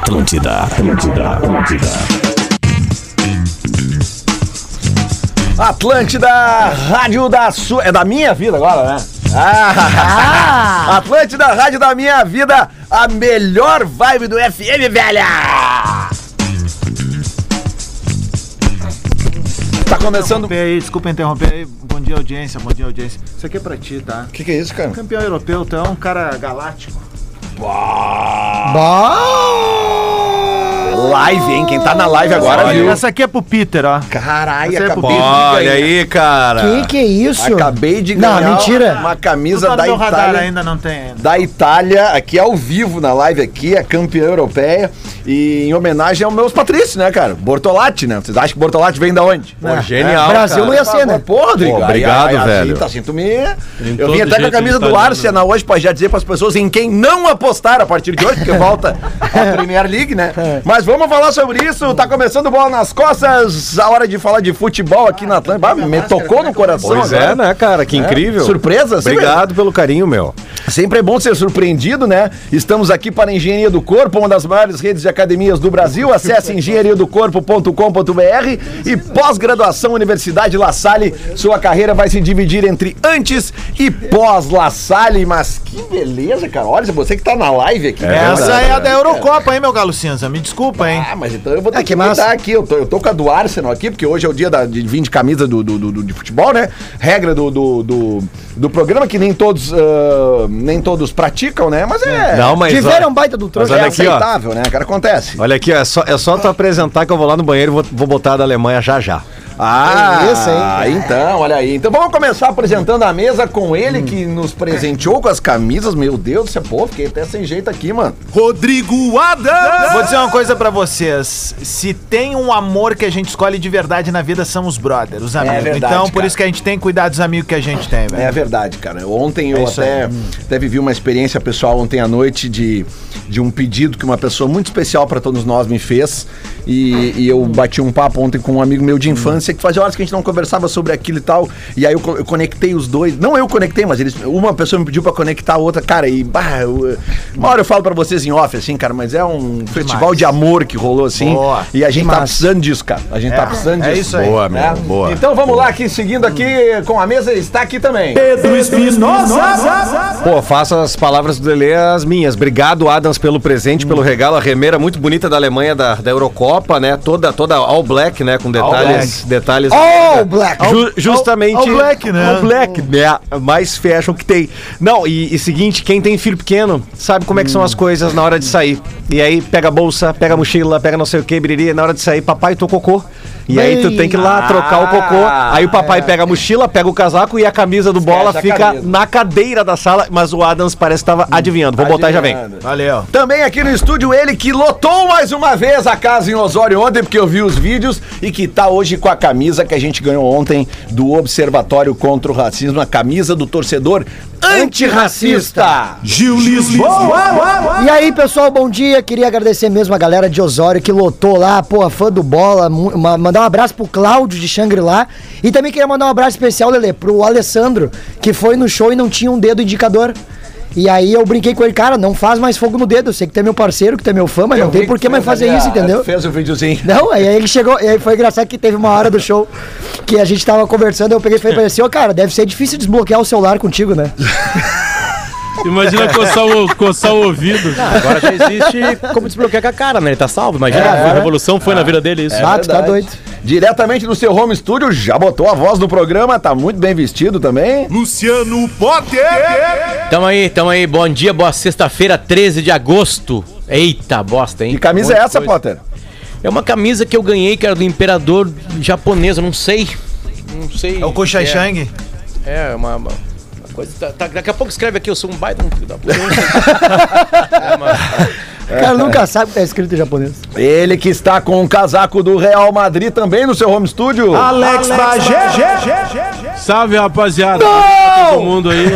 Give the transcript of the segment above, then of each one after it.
Atlântida. Atlântida, rádio da sua... É da minha vida agora, né? Atlântida, rádio da minha vida, a melhor vibe do FM, velha! Tá começando... Desculpa interromper aí. Bom dia, audiência. Isso aqui é pra ti, tá? O que é isso, cara? Campeão europeu, tu é um cara galáctico. Live, hein? Quem tá na live agora, viu? Essa aqui é pro Peter, ó. Caralho, Olha aí, cara. Que é isso? Acabei de ganhar uma camisa da meu radar Itália. ainda não tem. Da Itália, aqui ao vivo na live aqui, a campeã europeia. E em homenagem aos meus patrícios, né, cara? Bortolatti, né? Vocês acham que Bortolatti vem da onde? Pô, genial, Brasil cara. não ia ser, né? Porra, Rodrigo. Obrigado, velho. Assim, eu vim até com a camisa do Arsenal hoje pra já dizer pras pessoas em quem não apostar a partir de hoje, porque volta a Premier League, né? Mas vamos falar sobre isso. Tá começando Bola nas Costas, a hora de falar de futebol aqui na Atlântida. Me tocou no coração. Pois agora. é, né, cara? Que incrível. Surpresa? Obrigado pelo carinho, meu. Sempre é bom ser surpreendido, né? Estamos aqui para a Engenharia do Corpo, uma das maiores redes de academias do Brasil. Acesse engenhariadocorpo.com.br e pós-graduação Universidade La Salle. Sua carreira vai se dividir entre antes e pós La Salle. Mas que beleza, cara. Olha, você que tá na live aqui. Essa é a da Eurocopa, hein, meu galo cinza? Me desculpa, hein? Mas então eu vou ter que mudar aqui. Eu tô com a do Arsenal aqui, porque hoje é o dia de vir de camisa de futebol, né? Regra do programa que nem todos praticam, né? Mas Tiveram um baita do troço. É aceitável, né, cara? Acontece. Olha aqui, ó, é só tu apresentar que eu vou lá no banheiro e vou botar a da Alemanha já. Isso, hein? Então, olha aí. Então vamos começar apresentando a mesa com ele que nos presenteou com as camisas. Meu Deus do céu, pô, fiquei até sem jeito aqui, mano. Rodrigo Adams! Vou dizer uma coisa pra vocês. Se tem um amor que a gente escolhe de verdade na vida, são os brothers, os amigos. Verdade, então, por cara. isso que a gente tem que cuidar dos amigos que a gente tem, velho. É verdade, cara. Ontem eu até vivi uma experiência pessoal ontem à noite de um pedido que uma pessoa muito especial pra todos nós me fez. E eu bati um papo ontem com um amigo meu de infância que fazia horas que a gente não conversava sobre aquilo e tal. E aí eu conectei os dois. Não eu conectei, mas uma pessoa me pediu pra conectar a outra. Cara, uma hora eu falo pra vocês em off, assim, cara, mas é um festival de amor que rolou, assim. Boa. E a gente tá precisando disso, cara. A gente tá precisando disso. É isso aí. Boa, meu. Boa. Então vamos lá, aqui, seguindo aqui com a mesa, está aqui também. Pedro Espinosa! Pô, faço as palavras do Lelê as minhas. Obrigado, Adams, pelo presente, pelo regalo. A remeira muito bonita da Alemanha, da Eurocopa, né? Toda all black, né? Com detalhes. All black. Justamente. All black, né? All black, né? Mais fashion que tem. Não, e seguinte, quem tem filho pequeno sabe como é que são as coisas na hora de sair. E aí pega a bolsa, pega a mochila, pega não sei o que, biriri, na hora de sair, papai, tô cocô. E aí tu tem que ir lá trocar o cocô. Aí o papai pega a mochila, pega o casaco e a camisa do Bola fica na cadeira da sala. Mas o Adams parece que tava adivinhando. Vou botar e já vem. Valeu. Também aqui no estúdio ele que lotou mais uma vez a casa em Osório ontem, porque eu vi os vídeos, e que tá hoje com a camisa que a gente ganhou ontem do Observatório contra o Racismo, a camisa do torcedor antirracista. Gil Lisboa! E aí, pessoal, bom dia. Queria agradecer mesmo a galera de Osório que lotou lá, pô, fã do Bola. Mandar um abraço pro Cláudio de Xangri-Lá. E também queria mandar um abraço especial, Lelê, pro Alessandro, que foi no show e não tinha um dedo indicador. E aí eu brinquei com ele, cara, não faz mais fogo no dedo. Eu sei que tu é meu parceiro, que tu é meu fã, mas não tem por que mais fazer isso, entendeu? Fez o videozinho. Não, aí ele chegou, e aí foi engraçado que teve uma hora do show que a gente tava conversando, eu peguei e falei pra ele assim, cara, deve ser difícil desbloquear o celular contigo, né? Imagina coçar o ouvido. Agora já existe como desbloquear com a cara, né? Ele tá salvo. Imagina, a revolução foi na vida dele isso. Tu tá doido. Diretamente do seu home studio, já botou a voz no programa, tá muito bem vestido também. Luciano Potter! Tamo aí. Bom dia, boa sexta-feira, 13 de agosto. Eita, bosta, hein? Que camisa é essa, Potter? É uma camisa que eu ganhei, cara, do imperador japonês, eu não sei. É o Koshai-Shang? É uma coisa. Daqui a pouco escreve aqui, eu sou um baita um filho da puta. O cara nunca sabe o que tá escrito em japonês. Ele que está com o casaco do Real Madrid também no seu home studio. Alex Bagé! Salve, rapaziada. Todo mundo aí.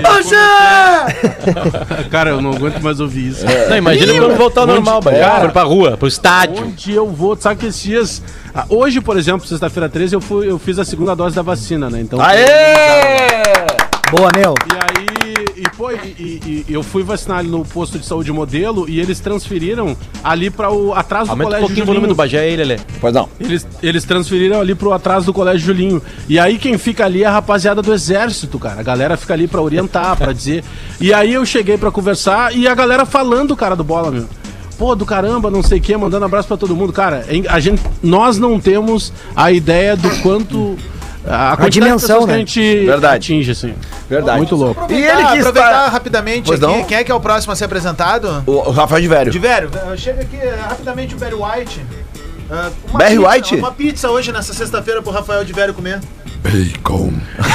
Cara, eu não aguento mais ouvir isso. Não, imagina quando voltar ao normal, Bagé. For pra rua, pro estádio. Onde eu vou, sabe que esses dias... Hoje, por exemplo, sexta-feira 13, eu fiz a segunda dose da vacina, né? Então... Aê! Boa, meu. E aí, Foi, e eu fui vacinar ali no posto de saúde Modelo e eles transferiram ali para o atrás do Aumenta um Colégio pouquinho o volume do Bagé aí, Lelê. Pois não. Eles transferiram ali pro atrás do Colégio Julinho. E aí quem fica ali é a rapaziada do Exército, cara. A galera fica ali pra orientar, pra dizer. E aí eu cheguei pra conversar e a galera falando, cara, do Bola, meu. Pô, do caramba, não sei o que, mandando abraço pra todo mundo. Cara, nós não temos a ideia do quanto... A dimensão, né? Que a gente atinge, assim. Verdade. Muito louco. E ele que aproveitar rapidamente Pois aqui. não? Quem é que é o próximo a ser apresentado? O Rafael de Vério. De Vério, chega aqui rapidamente o Barry White. Barry White? Uma pizza hoje nessa sexta-feira pro Rafael de Vério comer. Bacon.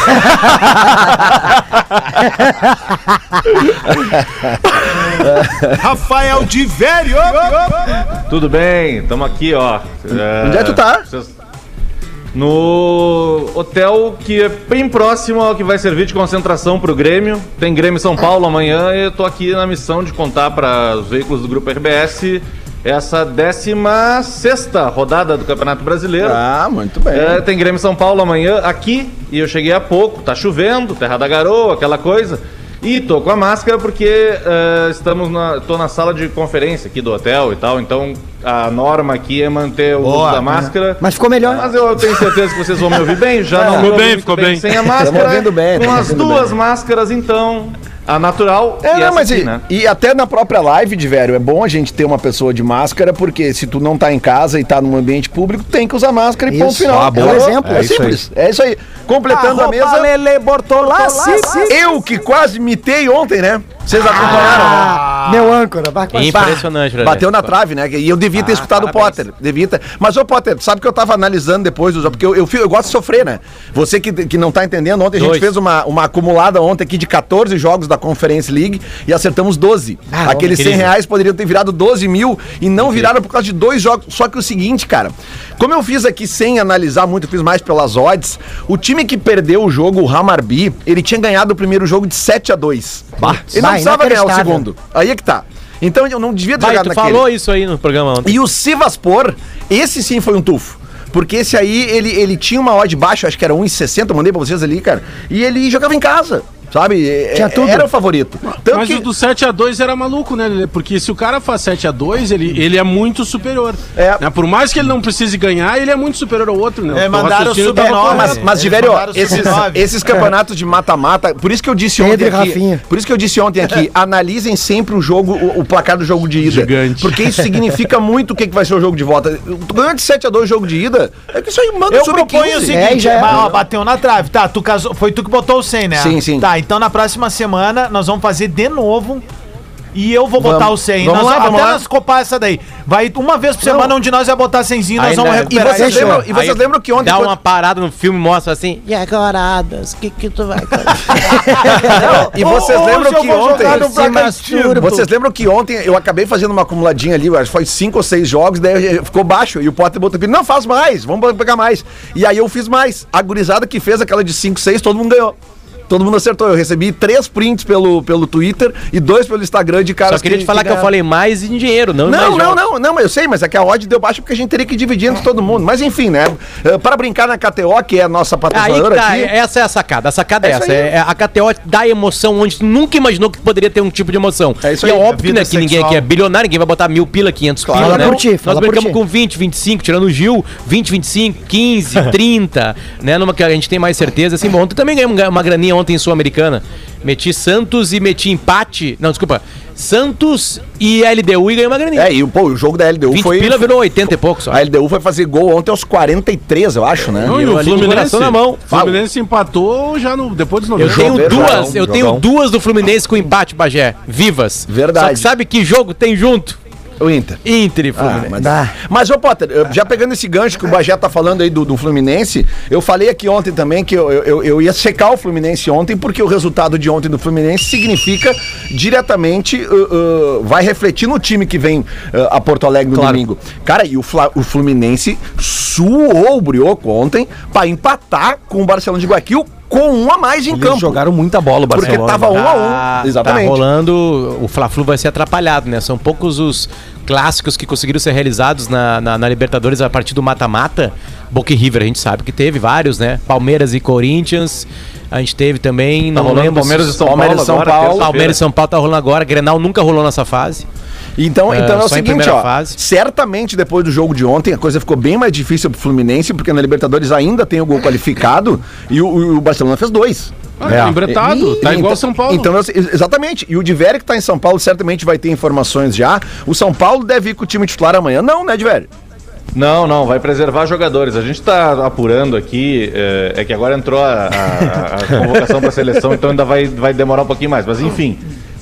Rafael de Vério! Tudo bem, estamos aqui, ó. Onde é que tu tá? No hotel que é bem próximo ao que vai servir de concentração pro Grêmio. Tem Grêmio São Paulo amanhã e eu tô aqui na missão de contar para os veículos do Grupo RBS essa 16ª rodada do Campeonato Brasileiro. Ah, muito bem. Tem Grêmio São Paulo amanhã aqui e eu cheguei há pouco, tá chovendo, terra da garoa, aquela coisa. E tô com a máscara porque tô na sala de conferência aqui do hotel e tal, então a norma aqui é manter o uso da máscara. Mas ficou melhor. Mas eu tenho certeza que vocês vão me ouvir bem, já não ficou bem. sem a máscara. Estamos ouvindo bem, com estamos as ouvindo duas bem. máscaras, então, a natural É, não, essa mas aqui, né? e até na própria live de Vério, é bom a gente ter uma pessoa de máscara, porque se tu não tá em casa e tá num ambiente público, tem que usar máscara e ponto Isso. final. Ah, bom exemplo. É simples. É isso aí. Completando a mesa. Lele Bortolassi. Eu que quase mitei ontem, né? Vocês acompanharam? Meu âncora. Impressionante, Lelê. Bateu na trave, né? E eu devia ter escutado o Potter. Devia ter. Mas, ô Potter, sabe que eu tava analisando depois do jogo, porque eu gosto de sofrer, né? Você que não tá entendendo, ontem a gente fez uma acumulada ontem aqui de 14 jogos da Conference League e acertamos 12. Aqueles 100 reais poderiam ter virado 12 mil e não viraram por causa de 2 jogos. Só que o seguinte, cara, como eu fiz aqui sem analisar muito, eu fiz mais pelas odds, o time que perdeu o jogo, o Hammarby, ele tinha ganhado o primeiro jogo de 7-2. Ele não precisava ganhar o segundo. Aí é que tá. Então eu não devia ter Vai, jogado tu naquele. falou isso aí no programa ontem. E o Sivaspor, esse sim foi um tufo. Porque esse aí, ele tinha uma odd baixa, acho que era 1,60, eu mandei pra vocês ali, cara. E ele jogava em casa, sabe? Tinha tudo. Era o favorito. Tanto Mas que... o do 7-2 era maluco, né, Lelê? Porque se o cara faz 7-2, ele é muito superior. É. Né? Por mais que ele não precise ganhar, ele é muito superior ao outro, né? Mandaram o raciocínio tá sub-9. correto. Mas Eles Diverio, mandaram o sub-9. esses campeonatos de mata-mata, por isso que eu disse Pedro ontem e aqui, Rafinha. por isso que eu disse ontem aqui, analisem sempre o jogo, o placar do jogo de ida. Gigante. Porque isso significa muito o que vai ser o jogo de volta. Tu ganhou de 7-2 o jogo de ida, é que isso aí manda Eu sobre proponho o 15. seguinte, já é. ó, bateu na trave. Tá, tu casou, foi tu que botou o 100, né? Sim, sim. Tá, então na próxima semana nós vamos fazer de novo e eu vou botar o 100. Vamos lá, vamos até lá. nós copar essa daí. Vai uma vez por semana um de nós vai botar 100zinho, nós Aí, vamos né, E recuperar vocês, isso. lembram, e vocês Aí lembram que ontem... Dá quando- uma parada no filme e mostra assim. E agora, Adas, o que tu vai fazer? E vocês lembram eu que vou ontem... jogar no Bragantino. Vocês lembram que ontem eu acabei fazendo uma acumuladinha ali, acho que foi 5 ou 6 jogos, daí ficou baixo. E o Potter botou aqui, não, faz mais, vamos pegar mais. E aí eu fiz mais. A gurizada que fez aquela de 5, 6, todo mundo ganhou. Todo mundo acertou. Eu recebi 3 prints pelo Twitter e 2 pelo Instagram de caras Só queria te falar que eu ganharam. falei mais em dinheiro, não em mais Não, jogos. mas eu sei, mas é que a odd deu baixa porque a gente teria que dividir entre todo mundo. Mas enfim, né? Para brincar na KTO, que é a nossa Aí patrocinadora que tá, aqui. essa é a sacada. A sacada é É isso essa. aí. A KTO dá emoção onde tu nunca imaginou que poderia ter um tipo de emoção. É isso e aí, é óbvio vida que ninguém aqui sexual. é bilionário, ninguém vai botar 1.000 pila, 500 Claro. pila, Fala né? por ti, fala Nós por brincamos ti. com 20, 25, tirando o Gil, 20, 25, 15, 30, né? Numa que a gente tem mais certeza. Assim, bom, ontem também ganhei uma graninha ontem em Sul-Americana. Meti Santos e meti empate. Não, desculpa. Santos e LDU e ganhei uma graninha. É, e o jogo da LDU 20 foi. pila virou 80 e pouco só. A LDU foi fazer gol ontem aos 43, eu acho, né? Não, e eu o ali com o Fluminense, coração na mão. Fluminense empatou já depois dos 90. Eu tenho Jogão, duas, eu tenho duas do Fluminense com empate, Bagé, vivas. Verdade. Só que sabe que jogo tem junto? O Inter. Inter e Fluminense. Mas, ô Potter, já pegando esse gancho que o Bagé tá falando aí do Fluminense, eu falei aqui ontem também que eu ia secar o Fluminense ontem, porque o resultado de ontem do Fluminense significa diretamente, vai refletir no time que vem a Porto Alegre no domingo. Cara, e o Fluminense suou o brioco ontem pra empatar com o Barcelona de Guayaquil com um a mais em Eles campo. jogaram muita bola o Porque Barcelona. tava 1-1. Exatamente. Tá rolando, o Fla-Flu vai ser atrapalhado, né? São poucos os clássicos que conseguiram ser realizados na Libertadores a partir do mata-mata. Boca e River, a gente sabe que teve vários, né? Palmeiras e Corinthians. A gente teve também, Tá não rolando lembro. Palmeiras e São Palmeiras Paulo e São agora, Paulo. terça-feira. Palmeiras e São Paulo tá rolando agora. Grenal nunca rolou nessa fase. Então é o só em seguinte, primeira ó. fase. Certamente depois do jogo de ontem a coisa ficou bem mais difícil pro Fluminense, porque na Libertadores ainda tem o gol qualificado e o Barcelona fez 2. Ah, embretado, tá igual São Paulo. Então, exatamente. E o Divério que tá em São Paulo certamente vai ter informações já. O São Paulo deve ir com o time titular amanhã. Não, né, Divério? Não, vai preservar jogadores. A gente tá apurando aqui, é que agora entrou a convocação pra seleção, então ainda vai demorar um pouquinho mais. Mas enfim,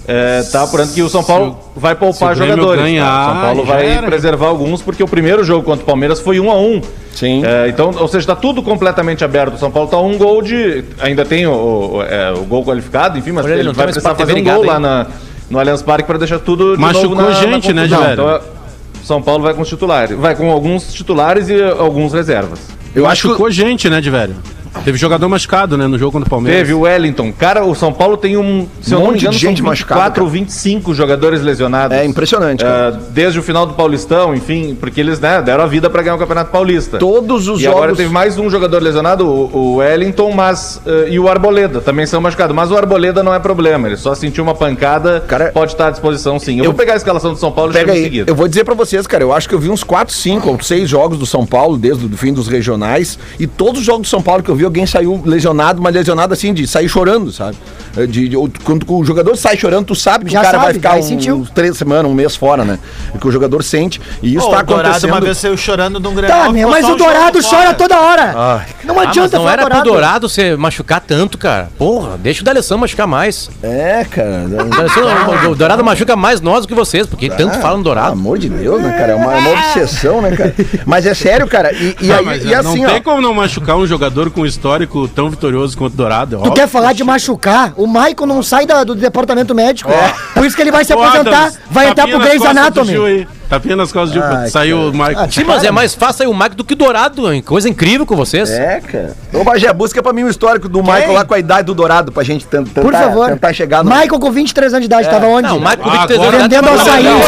tá apurando que o São Paulo vai poupar se o Grêmio jogadores. ganhar, O São Paulo já vai era. preservar alguns, porque o primeiro jogo contra o Palmeiras foi 1-1. Sim. Então, ou seja, tá tudo completamente aberto. O São Paulo tá um gol de... Ainda tem o gol qualificado, enfim, mas Olha, ele ele não vai tem mais precisar Sport fazer TV um gol ligado, lá no Allianz Parque para deixar tudo de Machucou novo gente, né, confusão. Divério? Então, São Paulo vai com os titulares. Vai com alguns titulares e alguns reservas. Eu acho que Machucou gente, né, de velho? Teve jogador machucado, né, no jogo contra o Palmeiras. Teve o Wellington. Cara, o São Paulo tem se eu não me monte de engano, gente são 24 machucada, ou 25 jogadores lesionados. É impressionante, cara. Desde o final do Paulistão, enfim, porque eles deram a vida pra ganhar o Campeonato Paulista. Todos os E jogos... agora teve mais um jogador lesionado, o Wellington, e o Arboleda também são machucados. Mas o Arboleda não é problema, ele só sentiu uma pancada, Cara, pode estar à disposição sim. Eu vou pegar a escalação do São Paulo e Pega chamo em aí. seguida. Eu vou dizer pra vocês, cara, eu acho que eu vi uns 4, 5 ou 6 jogos do São Paulo desde o fim dos regionais, e todos os jogos do São Paulo que eu vi, alguém saiu lesionado, mas lesionado assim, de sair chorando, sabe? Quando o jogador sai chorando, tu sabe que Já o cara sabe, vai ficar sentiu. uns 3 semanas, um mês fora, né? Porque o jogador sente, e isso Pô, tá o Dourado acontecendo. uma vez saiu chorando de um Grenal. Tá, meu, ficou mas só o um jogo Dourado fora. chora toda hora. Não Mas adianta não falar era pro Dourado você machucar tanto, cara. Porra, deixa o D'Alessandro machucar mais. É, cara. O Dourado machuca mais nós do que vocês, porque tanto falam Pelo Dourado. amor de Deus, né, cara? É uma obsessão, né, cara? Mas é sério, cara. Mas E assim, não ó. tem como não machucar um jogador com um histórico tão vitorioso quanto o Dourado. Tu quer falar de machucar? O Maicon não sai do departamento médico. Por isso que ele vai se aposentar, vai entrar pro Grey's Anatomy. Tapinha nas costas do Ai, saiu o Michael. Sim, mas é mais fácil sair o Mike do que o Dourado, hein? Coisa incrível com vocês. É, cara. Ô, Bagé, busca pra mim o histórico do Michael lá com a idade do Dourado, pra gente tentar, Por favor. tentar chegar no... Michael com 23 anos de idade, tava onde? Não, o Mike com Agora 23 anos vendendo tá açaí. trabalhando.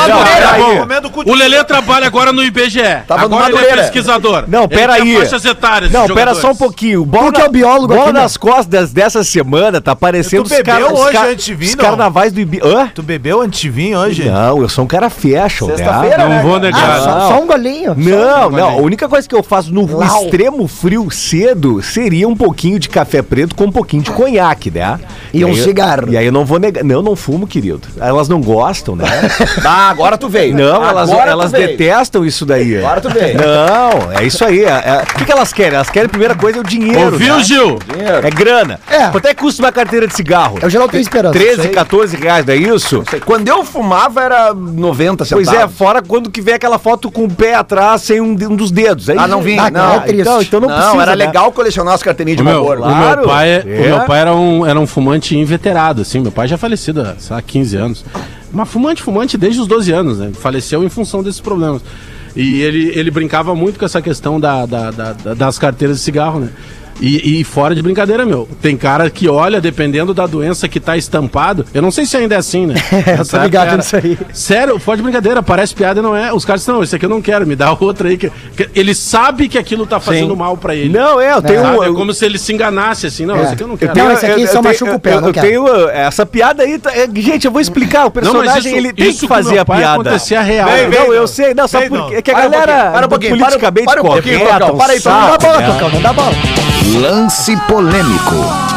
O Lelê trabalha agora no IBGE. Tava no agora ele é Madureira. pesquisador. Não, pera Ele tem aí. faixas etárias Não, de pera jogadores. só um pouquinho. Bola, Tu que é o biólogo bola aqui, né? nas costas dessa semana tá parecendo Tu bebeu hoje antes de vir, os não? carnavais do Ibi... Hã? Tu bebeu antes de vir hoje? Não, eu sou um cara fashion, né? Sexta-feira, Não vou Ah, negar. só um golinho. Não, a única coisa que eu faço no Lau. extremo frio cedo seria um pouquinho de café preto com um pouquinho de conhaque, né? E um aí eu- cigarro. E aí eu não vou negar. Não, eu não fumo, querido. Elas não gostam, né? Ah, agora tu veio. Não, Agora elas tu veio. detestam isso daí. Agora tu veio. Não, é isso aí. O que elas querem? Elas querem, a primeira coisa, é o dinheiro. Ouviu, né? Gil? É grana. É. Quanto é que custa uma carteira de cigarro? Eu já não tenho esperança. 13, 14 reais, não é isso? Quando eu fumava era 90 Pois centavos. é, fora quando que vem aquela foto com o pé atrás sem um dos dedos. Aí, Ah, não vinha, Ah, não. é triste. Então não precisa. era né? legal colecionar as carteirinhas de O meu, Marlboro. o meu Claro. pai, É. o meu pai era um fumante inveterado, assim. Meu pai já falecido há, sei lá, 15 anos. Mas fumante desde os 12 anos, né? Faleceu em função desses problemas. E ele brincava muito com essa questão das carteiras de cigarro, né? E fora de brincadeira, meu. Tem cara que olha, dependendo da doença que tá estampado. Eu não sei se ainda é assim, né? Eu tô ligado nisso aí. Sério, fora de brincadeira, parece piada e não é. Os caras dizem, não, esse aqui eu não quero, me dá outra aí. Que ele sabe que aquilo tá fazendo mal pra ele. Não, eu tenho Sabe? É um. como se ele se enganasse assim. Não, esse aqui eu não quero. Não, esse aqui só machuca o pé, não eu quero. tenho essa piada aí. Gente, eu vou explicar. O personagem ele tem que fazer a piada. acontecia real. Não, eu sei. Não, sabe por quê? É que a galera para um pouquinho, politicamente para um pouquinho, correta, Tocão, para aí, Não dá bola, né? Tocão, não dá bola. Lance polêmico.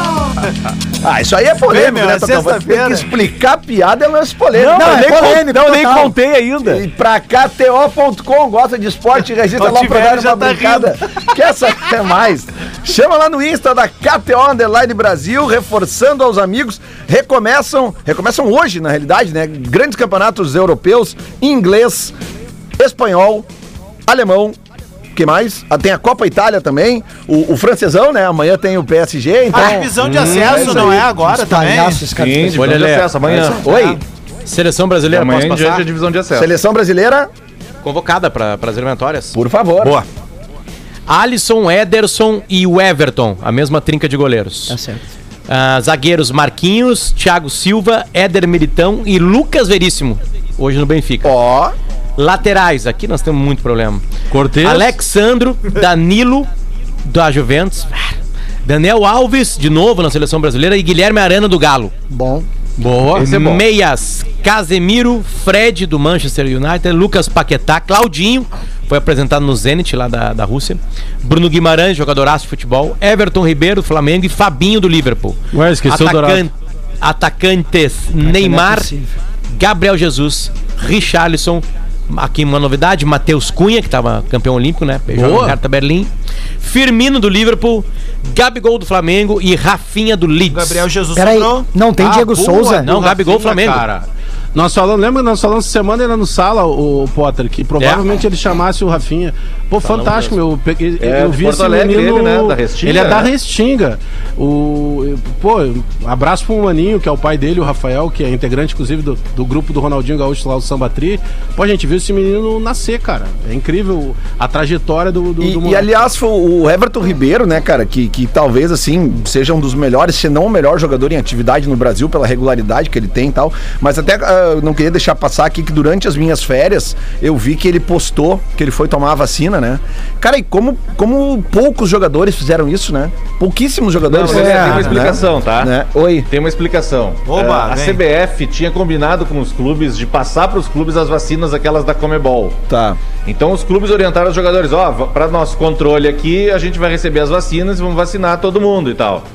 Ah, isso aí é polêmico, meu, né, é Tocão? Tem sexta-feira. que explicar a piada é lance polêmico. Não, eu é nem polêmico, não, nem total. contei ainda. E pra KTO.com, gosta de esporte, registra O lá pra Tiverio dar uma já tá brincada. Quer saber mais? Chama lá no Insta da KTO Brasil, reforçando aos amigos. Recomeçam hoje, na realidade, né? Grandes campeonatos europeus, inglês, espanhol, alemão. O que mais? Tem a Copa Itália também, o francesão, né? Amanhã tem o PSG, então... A divisão de acesso não é agora também? Palhaços, cara. Sim, divisão Olha, de Lelé. acesso amanhã. Oi, Seleção brasileira, Amanhã posso em diante passar? a divisão de acesso. seleção brasileira, Convocada para as eliminatórias. por favor. Boa. Alisson, Ederson e o Everton, a mesma trinca de goleiros. Tá certo. Zagueiros Marquinhos, Thiago Silva, Éder Militão e Lucas Veríssimo, hoje no Benfica. Ó. Laterais, aqui nós temos muito problema. Cortez. Alexandro, Danilo, da Juventus, Daniel Alves, de novo na seleção brasileira, e Guilherme Arana, do Galo. Bom. Boa. Esse é bom. Meias, Casemiro, Fred, do Manchester United, Lucas Paquetá, Claudinho, foi apresentado no Zenit, lá da Rússia, Bruno Guimarães, jogadoraço de futebol, Everton Ribeiro, do Flamengo, e Fabinho, do Liverpool. Ué, esqueceu o Dourado. Atacantes, Neymar, Gabriel Jesus, Richarlison, aqui uma novidade, Matheus Cunha, que estava campeão olímpico, né? Beijou no Hertha Berlim. Firmino, do Liverpool, Gabigol, do Flamengo e Rafinha, do Leeds. Gabriel Jesus Peraí, sobrou. não tem Diego boa, Souza? Não, Gabigol, Flamengo. Cara. Nós falamos, lembra que nós falamos essa semana ainda no Sala, o Potter, que provavelmente ele chamasse o Rafinha. Pô, fantástico, meu. Eu vi Porto esse Alegre, menino, ele, né? Da Restinga, ele é da né? Restinga. Pô, abraço pro Maninho, que é o pai dele, o Rafael, que é integrante, inclusive, do grupo do Ronaldinho Gaúcho lá, o Samba Tri. Pô, a gente viu esse menino nascer, cara. É incrível a trajetória do E aliás, foi o Everton Ribeiro, né, cara, que talvez, assim, seja um dos melhores, se não o melhor jogador em atividade no Brasil, pela regularidade que ele tem e tal. Mas até não queria deixar passar aqui que durante as minhas férias, eu vi que ele postou que ele foi tomar a vacina, né? Cara, e como poucos jogadores fizeram isso, né? Pouquíssimos jogadores. Não, mas tem uma explicação, tá? Né? Oi. Tem uma explicação. Oba, A vem. CBF tinha combinado com os clubes de passar para os clubes as vacinas, aquelas da Comebol. Tá. Então os clubes orientaram os jogadores, para nosso controle aqui, a gente vai receber as vacinas e vamos vacinar todo mundo e tal.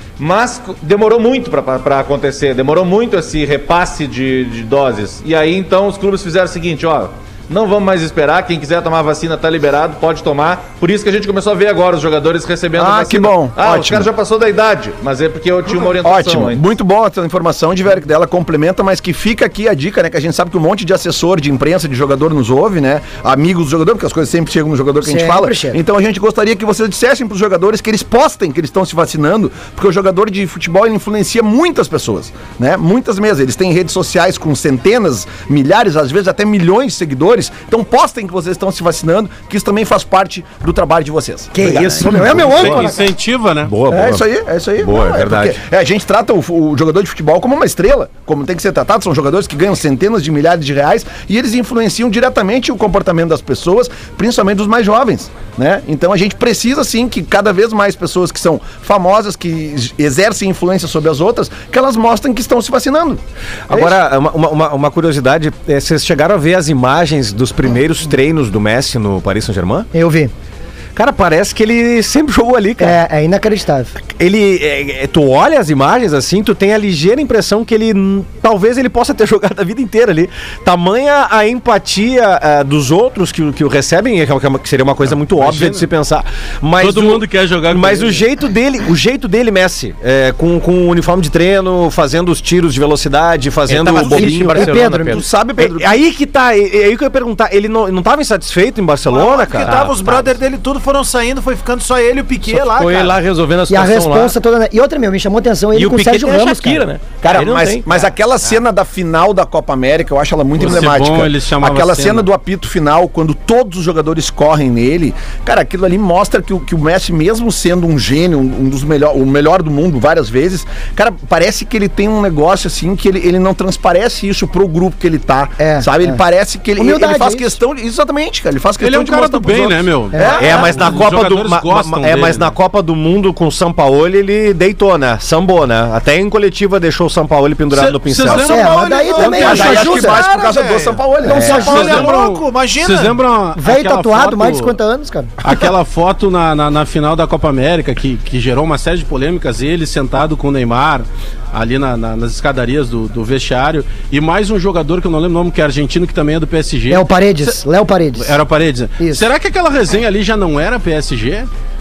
Mas demorou muito para acontecer, demorou muito esse repasse de doses. E aí então os clubes fizeram o seguinte, não vamos mais esperar, quem quiser tomar a vacina tá liberado, pode tomar. Por isso que a gente começou a ver agora os jogadores recebendo a vacina. Que bom, Os ótimo. caras já passou da idade, mas é porque eu tinha uma orientação. Ótimo, antes. muito bom essa informação, de que dela complementa, mas que fica aqui a dica, né, que a gente sabe que um monte de assessor de imprensa, de jogador nos ouve, né, amigos do jogador, porque as coisas sempre chegam no jogador que a gente Sempre fala, chega. então a gente gostaria que vocês dissessem pros jogadores que eles postem que eles estão se vacinando, porque o jogador de futebol, ele influencia muitas pessoas, né, muitas mesmo, eles têm redes sociais com centenas, milhares, às vezes até milhões de seguidores, então postem que vocês estão se vacinando, que isso também faz parte do trabalho de vocês. Que Obrigado. isso, meu, é meu âncora. Incentiva, né? Boa, É isso aí. Boa, Não, é verdade. porque, a gente trata o jogador de futebol como uma estrela, como tem que ser tratado. São jogadores que ganham centenas de milhares de reais e eles influenciam diretamente o comportamento das pessoas, principalmente dos mais jovens, né? Então a gente precisa, sim, que cada vez mais pessoas que são famosas, que exercem influência sobre as outras, que elas mostrem que estão se vacinando. Agora, uma curiosidade, vocês chegaram a ver as imagens dos primeiros treinos do Messi no Paris Saint-Germain? Eu vi. Cara, parece que ele sempre jogou ali, cara. É inacreditável. Ele, tu olha as imagens assim, tu tem a ligeira impressão que ele, talvez ele possa ter jogado a vida inteira ali. Tamanha a empatia dos outros que o recebem, que seria uma coisa muito óbvia de se pensar. Mas Todo mundo quer jogar com Mas ele. o jeito dele, Messi, com o uniforme de treino, fazendo os tiros de velocidade, fazendo Ele tava o bobinho. triste em Barcelona, Pedro, Tu sabe, Pedro? Aí que tá, aí que eu ia perguntar, ele não tava insatisfeito em Barcelona, Porque cara? tava os brothers dele tudo foram saindo, foi ficando só ele e o Piquet lá, Foi cara. lá resolvendo a E a situação responsa toda. E outra, meu, me chamou atenção ele E o com o Piquet Sérgio tem a Ramos, Shakira, cara. né? Cara, Ele não tem. mas aquela cena da final da Copa América, eu acho ela muito Fosse emblemática. bom, eles chamavam Aquela a cena cena do apito final, quando todos os jogadores correm nele, cara, aquilo ali mostra que o Messi, mesmo sendo um gênio, o melhor do mundo várias vezes, cara, parece que ele tem um negócio assim, que ele não transparece isso pro grupo que ele tá, sabe? Ele parece que ele Humildade, faz é isso. questão de... Exatamente, cara, ele faz questão Ele é um de cara mostrar do pros bem, outros. né, meu? Mas na Os Copa do jogadores gostam dele, mas na né? Copa do Mundo com o Sampaoli ele deitou, né? Sambou, né? Até em coletiva deixou o Sampaoli pendurado no pincel. Vocês lembram? Mas daí também Mas aí acho que ajuda. mais por causa do São Paulo, Não se ajuda. Ele é louco, imagina. Vocês lembram Velho aquela tatuado, foto- mais de 50 anos, cara. Aquela foto na final da Copa América que gerou uma série de polêmicas, ele sentado com o Neymar ali nas escadarias do vestiário, e mais um jogador que eu não lembro o nome, que é argentino, que também é do PSG. Léo Paredes. Era o Paredes. Isso. Será que aquela resenha ali já não era PSG?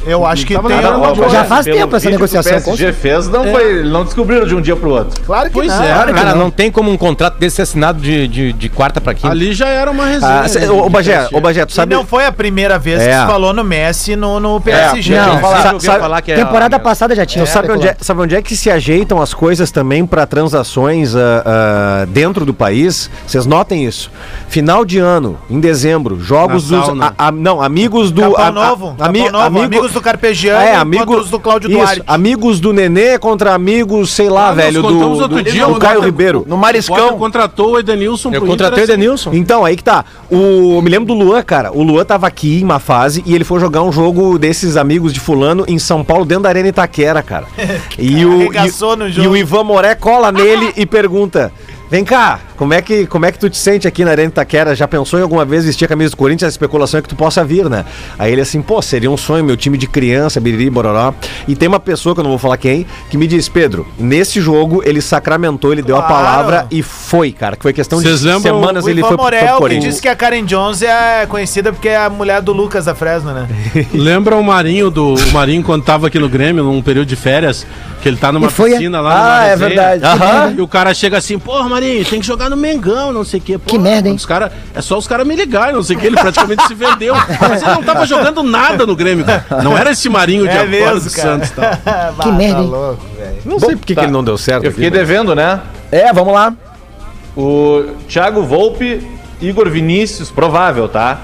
Eu acho que Tava tem na alguma boa. coisa. Já faz Pelo tempo essa vídeo que negociação, O PSG fez, não tiveram de um dia pro outro. Claro que Pois não. é, Cara, não tem como um contrato desse ser assinado de quarta pra quinta. Ali já era uma resenha. Ô, Bagé, tu E sabe... não foi a primeira vez que É. se falou no Messi no PSG. Não. Vamos falar. Ouviu falar que é Temporada a- passada já tinha. Sabe onde é que se ajeitam as coisas também para transações dentro do país? Vocês notem isso. Final de ano, em dezembro, jogos Natal, dos... né? não, amigos do... Capão Novo, amigos do Carpegiani amigos do Cláudio isso, Duarte. amigos do Nenê contra amigos, sei lá, Nós velho, contamos outro dia, do o Caio Potter- Ribeiro. No O Mariscão. Potter contratou o Edenilson Eu pro contratei o Inter, assim. Edenilson. Então, aí que tá. Eu me lembro do Luan, cara. O Luan tava aqui em uma fase e ele foi jogar um jogo desses amigos de fulano em São Paulo, dentro da Arena Itaquera, cara. Arregaçou no jogo. E o Ivan Moré cola nele e pergunta: vem cá, como é que tu te sente aqui na Arena Itaquera? Já pensou em alguma vez vestir a camisa do Corinthians? A especulação é que tu possa vir, né? Aí ele assim, pô, seria um sonho, meu time de criança, biriri, bororó. E tem uma pessoa, que eu não vou falar quem, que me diz, Pedro, nesse jogo ele sacramentou, ele deu a Claro. palavra e foi, cara. Que foi questão Vocês de lembram semanas O ele Ivan foi pro Morel que Corinthians. disse que a Karen Jones é conhecida porque é a mulher do Lucas da Fresno, né? Lembra o Marinho quando tava aqui no Grêmio, num período de férias, que ele tá numa E foi- piscina lá Ah, é resenha. verdade. Aham. E o cara chega assim, porra, Marinho, tem que jogar no Mengão, não sei o quê. Pô, Que merda, hein? É só os caras me ligarem, não sei o que, ele praticamente se vendeu. Mas ele não tava jogando nada no Grêmio, cara. Não era esse Marinho de agora do Santos, tá? Que merda, hein? louco, velho. Não sei por que ele não deu certo. Eu fiquei aqui, né? devendo, né? Vamos lá. O Thiago Volpe, Igor Vinícius, provável, tá?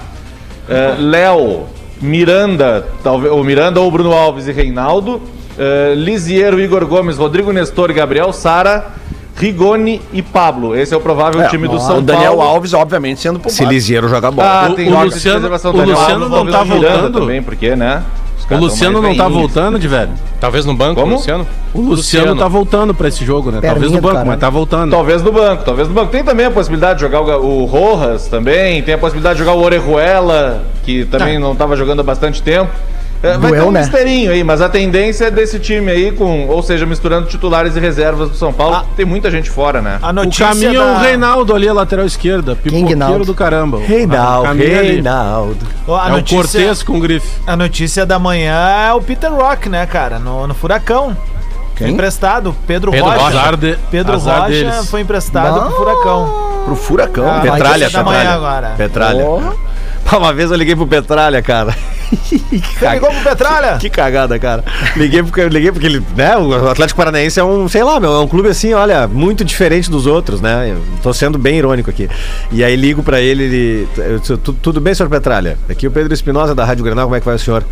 Léo, Miranda, talvez, ou Miranda ou Bruno Alves e Reinaldo. Lisiero, Igor Gomes, Rodrigo Nestor, Gabriel Sara, Rigoni e Pablo. Esse é o provável time do São O Daniel Paulo. Alves, obviamente, sendo poupado. Se Lisiero joga bola. Tem O jogos de Luciano- preservação. o Daniel Luciano Alves, não talvez tá o Miranda voltando? também, porque, né? Os O caras Luciano tão não mais tá velhinhos. voltando, de velho. Talvez no banco, Como? Luciano. O Luciano tá voltando pra esse jogo, né? Talvez Perninha no do banco, caralho. mas tá voltando. Talvez no banco, talvez no banco. Tem também a possibilidade de jogar o Rojas também, tem a possibilidade de jogar o Orejuela, que também não estava jogando há bastante tempo. Vai ter Doeu, um né? misterinho aí, mas a tendência é desse time aí, ou seja, misturando titulares e reservas do São Paulo. Tem muita gente fora, né? A O notícia caminho é o da... Reinaldo ali, a lateral esquerda. Pipoqueiro Reinaldo. do caramba. Reinaldo, Caminho ali. Reinaldo. A É o Cortez com grife. A notícia da manhã é o Peter Rock, né, cara? No Furacão. Foi emprestado. Pedro Rocha. Pedro Azar Rocha deles. foi emprestado pro Furacão. Pro Furacão. Ah, Petralha, notícia da manhã Petralha. agora. Petralha. Uma vez eu liguei pro Petralha, cara. Você ligou pro Petralha? Que cagada, cara. Liguei porque ele, né, o Atlético Paranaense é um, sei lá, meu, é um clube assim, olha, muito diferente dos outros, né? Eu tô sendo bem irônico aqui. E aí ligo pra ele, eu disse, tudo bem, senhor Petralha? Aqui é o Pedro Espinosa da Rádio Grenal, como é que vai o senhor?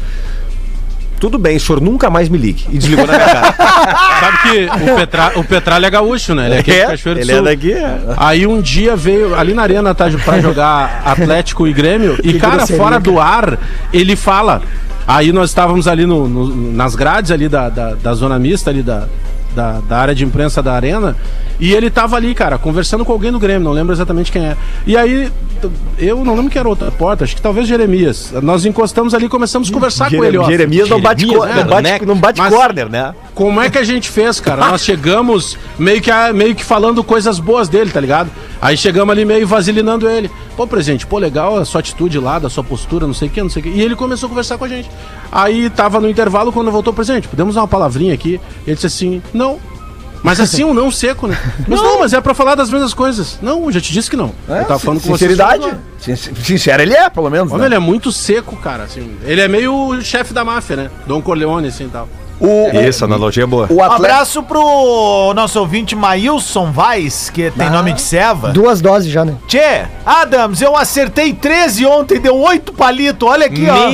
Tudo bem, o senhor nunca mais me ligue. E desligou na minha cara. Sabe que o Petralha é gaúcho, né? Ele é aqui de Cachoeiro do ele Sul. é daqui, é. Aí um dia veio ali na arena pra jogar Atlético e Grêmio e, cara, grosseria, fora do ar, ele fala. Aí nós estávamos ali nas grades ali da zona mista ali da área de imprensa da arena e ele tava ali, cara, conversando com alguém do Grêmio, não lembro exatamente quem é. E aí, eu não lembro que era outra porta, acho que talvez Jeremias. Nós encostamos ali e começamos a conversar com ele, ó. Jeremias não bate, Jeremias, não bate Mas- corner, né? Como é que a gente fez, cara? Nós chegamos meio que falando coisas boas dele, tá ligado? Aí chegamos ali meio vaselinando ele. Pô, presidente, pô, legal a sua atitude lá, da sua postura, não sei o que, não sei o que. E ele começou a conversar com a gente. Aí tava no intervalo, quando voltou, presidente, podemos dar uma palavrinha aqui? Ele disse assim, não. Mas assim, um não seco, né? Mas é pra falar das mesmas coisas. Não, eu já te disse que não. Eu tava falando com você. Sinceridade. Sincero ele é, pelo menos. Olha, né? ele é muito seco, cara. Assim, ele é meio chefe da máfia, né? Dom Corleone, assim e tal. Isso, analogia boa. O Um atleta... abraço pro nosso ouvinte Maílson Vaz, que tem nome de Seva. 2 doses já, né? Tchê, Adams, eu acertei 13 ontem, deu 8 palito. Olha aqui, ó.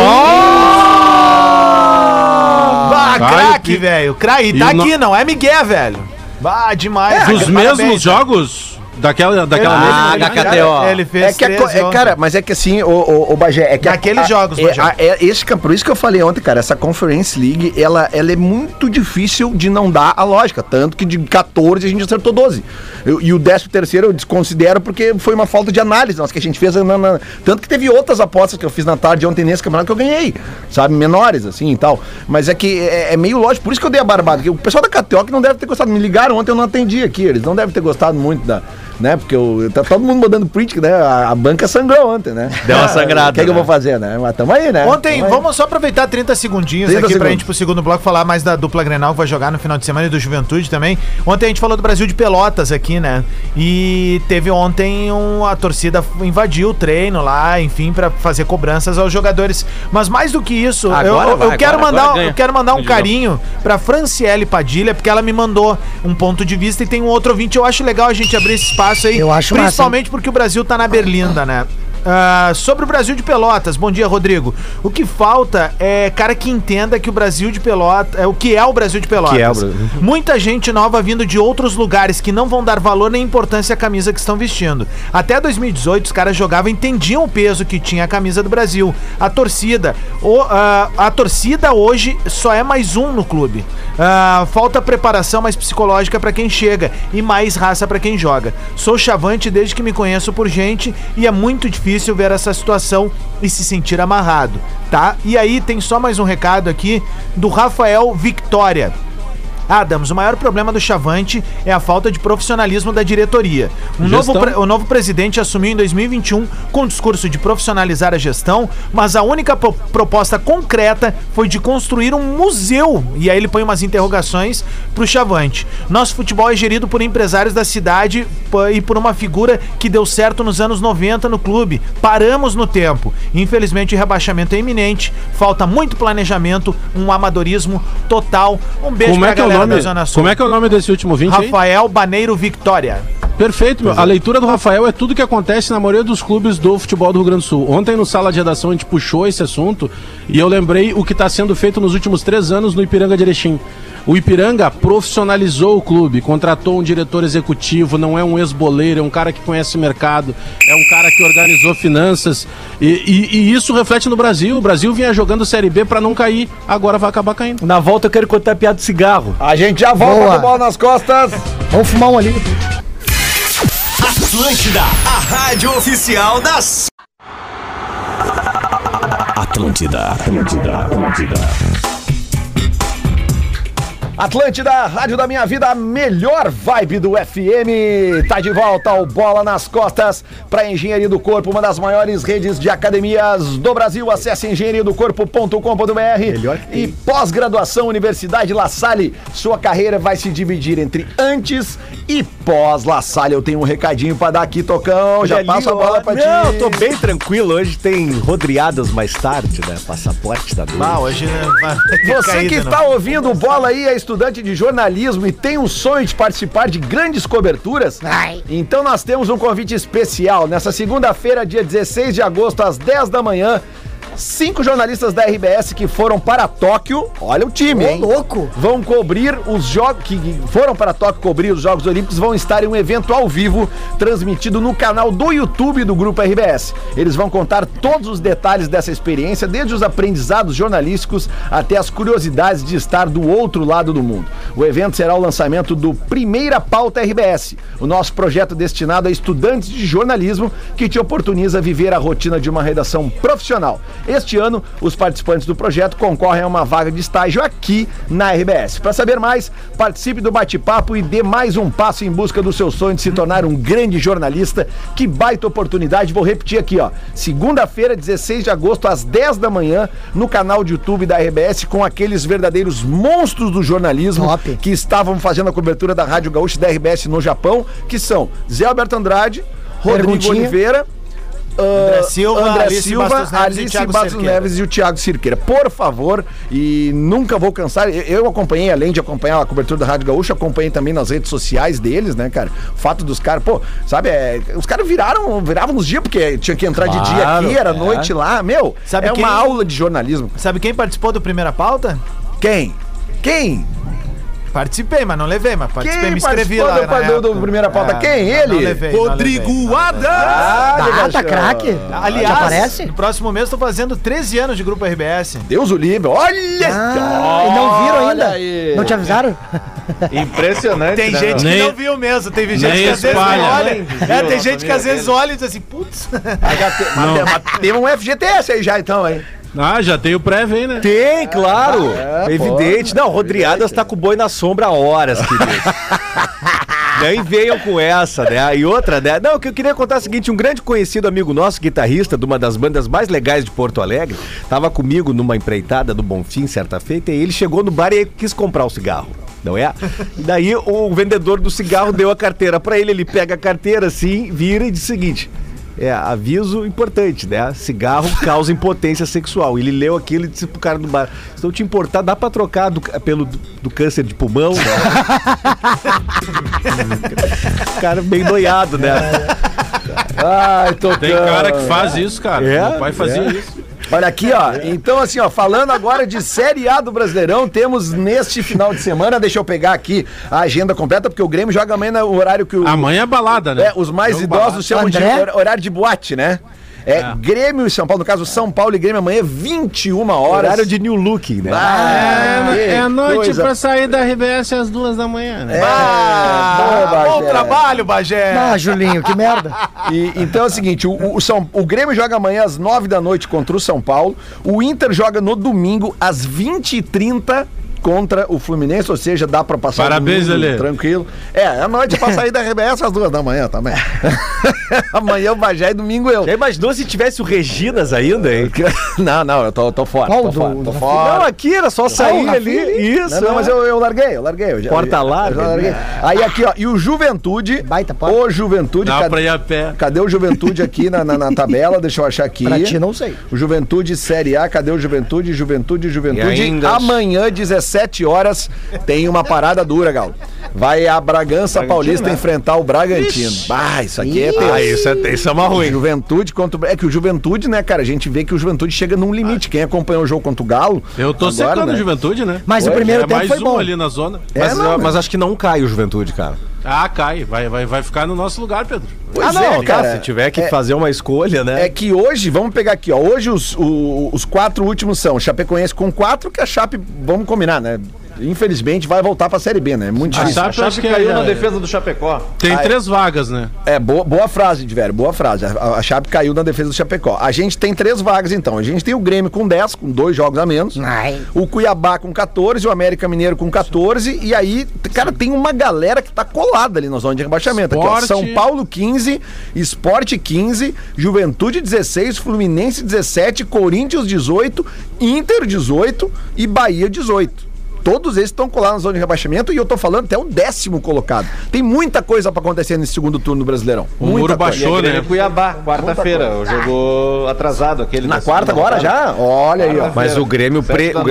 Bah, craque, velho. Craque. E tá E o aqui, não é Miguel, velho. Bah, demais. Dos Parabéns, mesmos jogos daquela Ele- mesa. ele- HKTO. Ele fez É que, 13 ontem. cara, mas é que assim, o Bagé, é que Naqueles jogos, Bagé. por isso que eu falei ontem, cara, essa Conference League, ela é muito difícil de não dar a lógica, tanto que de 14 a gente acertou 12. E o 13º eu desconsidero porque foi uma falta de análise nossa que a gente fez, tanto que teve outras apostas que eu fiz na tarde ontem nesse campeonato que eu ganhei, sabe, menores assim e tal, mas é que é meio lógico, por isso que eu dei a barbada, que o pessoal da KTO que não deve ter gostado, me ligaram ontem, eu não atendi aqui, eles não devem ter gostado muito né? Porque tá todo mundo mandando print, né? A banca sangrou ontem, né? Deu uma sangrada. O que eu vou fazer, né? Mas tamo aí, né? Ontem, vamos só aproveitar 30 segundinhos aqui pra gente pro segundo bloco falar mais da dupla Grenal que vai jogar no final de semana e do Juventude também. Ontem a gente falou do Brasil de Pelotas aqui, né? E teve ontem a torcida invadiu o treino lá, enfim, pra fazer cobranças aos jogadores. Mas mais do que isso, eu quero mandar um carinho pra Franciele Padilha, porque ela me mandou um ponto de vista e tem um outro ouvinte. Eu acho legal a gente abrir esse espaço aí, eu acho principalmente massa, porque o Brasil tá na Berlinda, né? Sobre o Brasil de Pelotas, bom dia, Rodrigo. O que falta é cara que entenda que o Brasil de Pelotas o que é o Brasil de Pelotas. Muita gente nova vindo de outros lugares que não vão dar valor nem importância à camisa que estão vestindo. Até 2018 os caras jogavam, entendiam o peso que tinha a camisa do Brasil. A torcida hoje só é mais um no clube. Falta preparação mais psicológica pra quem chega e mais raça pra quem joga. Sou chavante desde que me conheço por gente e é muito difícil ver essa situação e se sentir amarrado, tá? E aí tem só mais um recado aqui do Rafael Victória. Adams, o maior problema do Chavante é a falta de profissionalismo da diretoria. O novo presidente assumiu em 2021 com o discurso de profissionalizar a gestão, mas a única proposta concreta foi de construir um museu. E aí ele põe umas interrogações pro Chavante. Nosso futebol é gerido por empresários da cidade e por uma figura que deu certo nos anos 90 no clube. Paramos no tempo. Infelizmente o rebaixamento é iminente, falta muito planejamento, um amadorismo total. Um beijo pra galera. Como é que é o nome desse último 20 aí? Rafael Baneiro Victória. Perfeito, meu. A leitura do Rafael é tudo que acontece na maioria dos clubes do futebol do Rio Grande do Sul. Ontem no Sala de Redação a gente puxou esse assunto e eu lembrei o que está sendo feito nos últimos 3 anos no Ipiranga de Erechim. O Ipiranga profissionalizou o clube, contratou um diretor executivo, não é um ex-boleiro, é um cara que conhece o mercado, é um cara que organizou finanças e isso reflete no Brasil. O Brasil vinha jogando Série B pra não cair, agora vai acabar caindo. Na volta eu quero contar piada de cigarro. A gente já volta com bola nas costas. Vamos fumar um ali. Atlântida, a rádio oficial das... Atlântida. Atlântida, rádio da minha vida, a melhor vibe do FM. Tá de volta o Bola nas Costas para Engenharia do Corpo, uma das maiores redes de academias do Brasil. Acesse engenhariadocorpo.com.br e pós-graduação Universidade La Salle. Sua carreira vai se dividir entre antes e pós-La Salle. Eu tenho um recadinho para dar aqui, Tocão. Já passo a bola pra ti. Não, tô bem tranquilo. Hoje tem rodriadas mais tarde, né? Passaporte da dor. Hoje você que está ouvindo o Bola aí, é estudante de jornalismo e tem um sonho de participar de grandes coberturas? Então nós temos um convite especial. Nessa segunda-feira, dia 16 de agosto, às 10 da manhã, 5 jornalistas da RBS que foram para Tóquio, olha o time, hein? Louco! Vão cobrir os jogos, que foram para Tóquio cobrir os Jogos Olímpicos, vão estar em um evento ao vivo, transmitido no canal do YouTube do Grupo RBS. Eles vão contar todos os detalhes dessa experiência, desde os aprendizados jornalísticos até as curiosidades de estar do outro lado do mundo. O evento será o lançamento do Primeira Pauta RBS, o nosso projeto destinado a estudantes de jornalismo que te oportuniza viver a rotina de uma redação profissional. Este ano, os participantes do projeto concorrem a uma vaga de estágio aqui na RBS. Para saber mais, participe do bate-papo e dê mais um passo em busca do seu sonho de se tornar um grande jornalista. Que baita oportunidade, vou repetir aqui, ó. Segunda-feira, 16 de agosto, às 10 da manhã, no canal de YouTube da RBS, com aqueles verdadeiros monstros do jornalismo que estavam fazendo a cobertura da Rádio Gaúcha da RBS no Japão, que são Zé Alberto Andrade, Rodrigo Oliveira, André Silva, Alice Bastos Neves e o Thiago Cirqueira. Por favor, e nunca vou cansar, eu acompanhei, além de acompanhar a cobertura da Rádio Gaúcha, acompanhei também nas redes sociais deles, né, cara? O fato dos caras, pô, sabe, os caras viravam nos dias, porque tinha que entrar de dia aqui, era noite lá, meu, sabe uma aula de jornalismo. Sabe quem participou do Primeira Pauta? Quem? Participei, mas não levei, mas participei, me inscrevi lá. Do Primeira Pauta, quem? Ele? Não levei, Rodrigo Adams! Tá craque? Aliás, aparece? no próximo mês tô fazendo 13 anos de Grupo RBS. Deus o livre, olha! E não viram ainda? Aí. Não te avisaram? Impressionante. Tem gente que não viu mesmo, tem gente que às vezes olha. Tem gente que às vezes olha e diz assim, putz. Mas tem um FGTS aí já então, hein? Já tem o prévio aí, né? Tem, claro. Evidente. Não, Rodriadas tá com o boi na sombra há horas, querido. Nem venham com essa, né? E outra, né? Não, o que eu queria contar é o seguinte, um grande conhecido amigo nosso, guitarrista de uma das bandas mais legais de Porto Alegre, tava comigo numa empreitada do Bonfim, certa feita, e ele chegou no bar e quis comprar o cigarro. Não é? E daí o vendedor do cigarro deu a carteira pra ele pega a carteira assim, vira e diz o seguinte: aviso importante, né? Cigarro causa impotência sexual. Ele leu aquilo e disse pro cara do bar: se não te importar, dá pra trocar do câncer de pulmão, né? O cara bem noiado, né? Ai, tô Tem cara que faz isso, cara. Meu pai fazia isso. Olha aqui, ó. Então, assim, ó, falando agora de Série A do Brasileirão, temos neste final de semana, deixa eu pegar aqui a agenda completa, porque o Grêmio joga amanhã no horário que o... Amanhã é balada, né? Os mais Jogo idosos chamam de horário de boate, né? Grêmio e São Paulo, no caso, São Paulo e Grêmio amanhã, 21 horas. Horário de New Look, né? É noite pra sair da RBS às 2 da manhã, né? Bom trabalho, Bagé. Julinho, que merda. Então é o seguinte, o Grêmio joga amanhã às 9 da noite contra o São Paulo, o Inter joga no domingo às 20h30 contra o Fluminense, ou seja, dá pra passar Parabéns, Lelê. Tranquilo. A noite pra sair da RBS às 2 da manhã também. Amanhã o Bagé e domingo eu. Já imaginou se tivesse o Reginas ainda, hein? Não, eu tô fora. Qual Tô fora. Não, aqui era só sair ali. Isso. Não, mas eu larguei. Porta larga. Larguei. Aí aqui, ó, e o Juventude. Baita porta. O Juventude. Dá pra ir a pé. Cadê o Juventude aqui na tabela? Deixa eu achar aqui. Pra ti, não sei. O Juventude Série A, cadê o Juventude? Juventude. E ainda... Amanhã, 17 horas, tem uma parada dura, Gal. Vai a Bragança Paulista enfrentar o Bragantino. Isso aqui é terrível. Isso é uma ruim. Juventude contra... É que o Juventude, né, cara, a gente vê que o Juventude chega num limite. Quem acompanhou o jogo contra o Galo... Eu tô agora, secando né? o Juventude, né? Mas o primeiro tempo mais foi bom. ali na zona. Mas acho que não cai o Juventude, cara. Cai. Vai ficar no nosso lugar, Pedro. Pois cara, se tiver que fazer uma escolha, né? É que hoje, vamos pegar aqui, ó. Hoje os 4 últimos são Chapecoense com 4, que a Chape, vamos combinar, né? Infelizmente vai voltar pra Série B, né? É muito difícil. A Chape caiu na defesa do Chapecó. Tem 3 vagas, né? Boa frase, de velho, boa frase. A Chape caiu na defesa do Chapecó. A gente tem 3 vagas, então. A gente tem o Grêmio com 10, com 2 jogos a menos. O Cuiabá com 14, o América Mineiro com 14. E aí, cara, tem uma galera que tá colada ali na zona de rebaixamento. Aqui, ó, São Paulo 15, Sport 15, Juventude 16, Fluminense 17, Corinthians 18, Inter 18 e Bahia 18. Todos eles estão colados na zona de rebaixamento e eu tô falando até o 10º colocado. Tem muita coisa pra acontecer nesse segundo turno do Brasileirão. O muro baixou, né? Cuiabá, quarta-feira. Jogou atrasado aquele. Na quarta agora já? Olha aí, ó. Mas o Grêmio...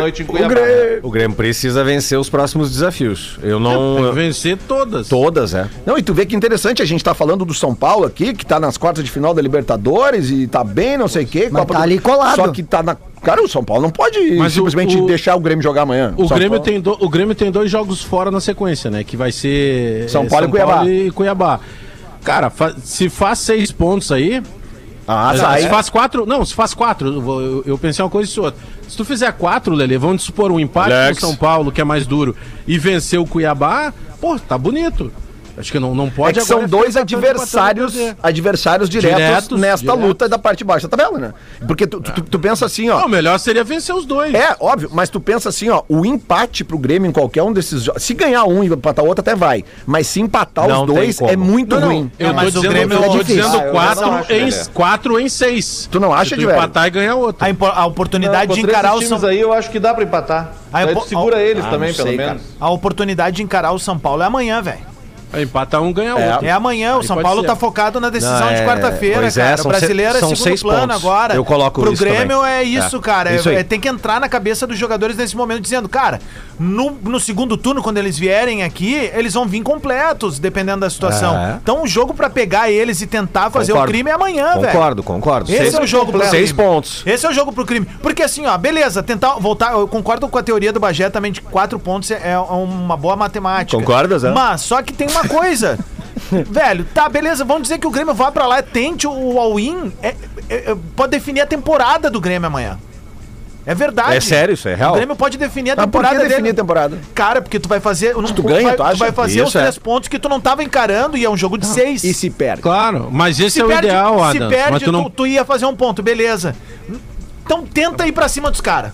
O Grêmio precisa vencer os próximos desafios. Eu não... Tem que vencer todas. Todas, Não, e tu vê que interessante, a gente tá falando do São Paulo aqui, que tá nas quartas de final da Libertadores e tá bem, não sei o quê. Mas tá ali colado. Só que tá na... Cara, o São Paulo não pode simplesmente deixar o Grêmio jogar amanhã. O Grêmio tem 2 jogos fora na sequência, né? Que vai ser São Paulo e Cuiabá. Cara, se faz 6 pontos aí... sai. Se faz 4... Não, se faz 4, eu pensei uma coisa e outra. Se tu fizer 4, Lelê, vamos supor um empate com o São Paulo, que é mais duro, e vencer o Cuiabá, tá bonito. Acho que não pode. É que são 2 adversários diretos nesta luta da parte de baixo da tabela, né? Porque tu pensa assim, ó. O melhor seria vencer os 2. Óbvio, mas tu pensa assim, ó, o empate pro Grêmio em qualquer um desses jogos, se ganhar um e empatar o outro até vai, mas se empatar os 2 é muito ruim. Eu tô dizendo 4 em 6. Tu não acha, de empatar e ganhar outro. A oportunidade de encarar o São Paulo aí, eu acho que dá pra empatar. Aí tu segura eles também, pelo menos. A oportunidade de encarar o São Paulo é amanhã, velho. Empata um, ganha outro. É amanhã, o São Paulo tá focado na decisão de quarta-feira, cara. O brasileiro é segundo plano agora. Eu coloco pro isso Grêmio também. É isso, cara. Tem que entrar na cabeça dos jogadores nesse momento, dizendo, cara, no segundo turno, quando eles vierem aqui, eles vão vir completos, dependendo da situação. Então o jogo pra pegar eles e tentar fazer o crime é amanhã, velho. Concordo. Esse é o jogo pro 6 pontos. Esse é o jogo pro crime. Porque assim, ó, beleza, tentar voltar, eu concordo com a teoria do Bagé também de 4 pontos é uma boa matemática. Concordas, é? Mas só que tem uma coisa... Velho, tá, beleza, vamos dizer que o Grêmio vá pra lá, tente o all-in, pode definir a temporada do Grêmio amanhã. É verdade. É sério, isso é real. O Grêmio pode definir a temporada dele. Definir a temporada? Cara, porque tu vai fazer... tu ganha, tu acha? Tu vai fazer os 3 pontos que tu não tava encarando e é um jogo de 6. E se perde. Claro, mas esse é o ideal, Adams. Se perde, tu ia fazer um ponto, beleza. Então tenta ir pra cima dos caras.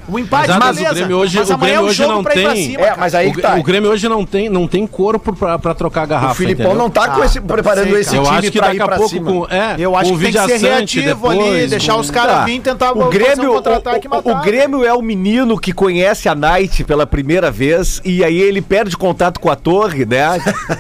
O empate, Mas beleza. o Grêmio hoje, mas o amanhã Grêmio é um hoje jogo não pra ir pra tem. cima, cara. mas aí que tá. O Grêmio hoje não tem corpo pra trocar a garrafa. O Filipão entendeu? não tá preparando sei, esse Eu time acho que pra daqui ir a pra pouco cima. Eu acho com que tem que ser Vijaçante reativo ali, depois, deixar os caras vir tentar O Grêmio, fazer um contra-ataque e matar. o Grêmio é o menino que conhece a Night pela primeira vez e aí ele perde contato com a torre, né?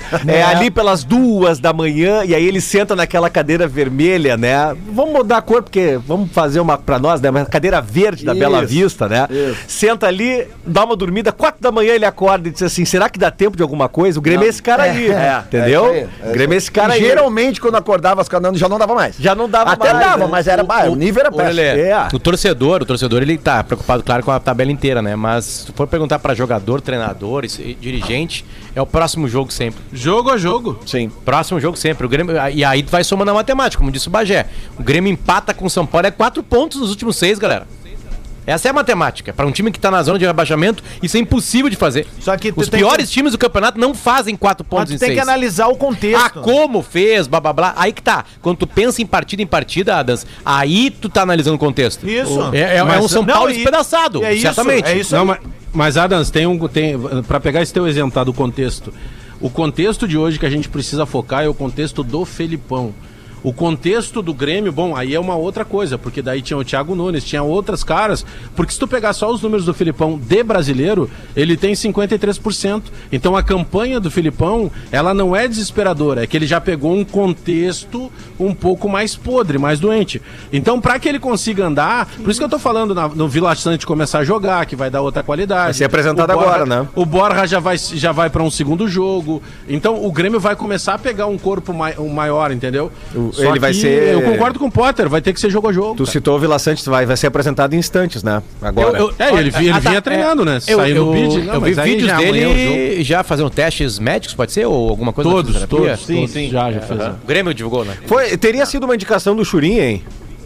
É ali pelas 2 da manhã e aí ele senta naquela cadeira vermelha, né? Vamos mudar a cor porque vamos fazer uma pra nós, né? Uma cadeira verde da Bela Vista, né? Senta ali, dá uma dormida, 4 da manhã ele acorda e diz assim, será que dá tempo de alguma coisa? O Grêmio é esse cara aí, entendeu? É O Grêmio é esse cara aí. Geralmente, quando acordava as caras já não dava mais. Já não dava Até mais, dava, né? mas era, o nível era péssimo. Lelê, É. o torcedor, ele tá preocupado, claro, com a tabela inteira, né? Mas se tu for perguntar pra jogador, treinador e dirigente, é o próximo jogo sempre. Jogo a jogo. Sim. Próximo jogo sempre. O Grêmio, e aí tu vai somando a matemática, como disse o Bagé. O Grêmio empata com o São Paulo, 4 pontos nos últimos 6, galera. Essa é a matemática. Para um time que tá na zona de rebaixamento, isso é impossível de fazer. Só que os piores times do campeonato não fazem 4 pontos Mas em tu tem 6. que analisar o contexto. Ah, como fez, blá blá blá. Aí que tá. Quando tu pensa em partida, Adams, aí tu tá analisando o contexto. Isso. É um São não, Paulo e- despedaçado, é isso, certamente. é isso. Não, mas Adams, pra pegar esse teu exemplo, tá, do contexto. O contexto de hoje que a gente precisa focar é o contexto do Felipão. O contexto do Grêmio, bom, aí é uma outra coisa, porque daí tinha o Thiago Nunes, tinha outras caras, porque se tu pegar só os números do Felipão de brasileiro, ele tem 53%. Então a campanha do Felipão, ela não é desesperadora, é que ele já pegou um contexto um pouco mais podre, mais doente. Então pra que ele consiga andar, por isso que eu tô falando no Vila Sante começar a jogar, que vai dar outra qualidade. Vai ser apresentado agora, né? O Borja já vai para um segundo jogo. Então o Grêmio vai começar a pegar um corpo maior, entendeu? Ele vai que ser- Eu concordo com o Potter, vai ter que ser jogo a jogo. Tu cara. citou o Vila Santos, vai ser apresentado em instantes, né? Agora. Ele vinha treinando, né? Saiu no bid. Eu vi vídeos dele já fazendo testes médicos, pode ser? Ou alguma coisa da Todos. fisioterapia? Sim. Já fez. O Grêmio divulgou, né? Teria sido uma indicação do Churin, hein?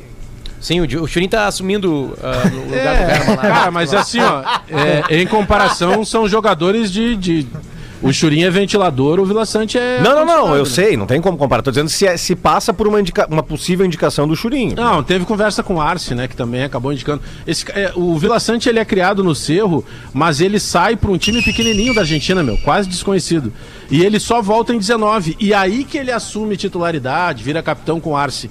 Sim, o Churin tá assumindo no lugar do Herman lá. Cara, mas assim, ó, em comparação, são jogadores de... O Churin é ventilador, o Vila Sante é... Não, eu sei, não tem como comparar. Tô dizendo se passa por uma possível indicação do Churin. Não, teve conversa com o Arce, né, que também acabou indicando. O Vila Sante, ele é criado no Cerro, mas ele sai para um time pequenininho da Argentina, quase desconhecido. E ele só volta em 19. E aí que ele assume titularidade, vira capitão com o Arce.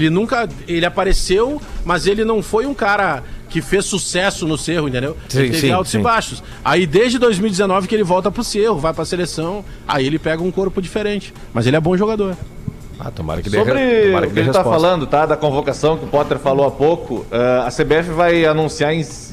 Ele apareceu, mas ele não foi um cara que fez sucesso no Cerro, entendeu? Ele teve altos e baixos. Aí desde 2019 que ele volta pro Cerro, vai pra seleção, aí ele pega um corpo diferente. Mas ele é bom jogador. Tomara que Sobre o que ele tá falando, tá? Da convocação que o Potter falou há pouco, a CBF vai anunciar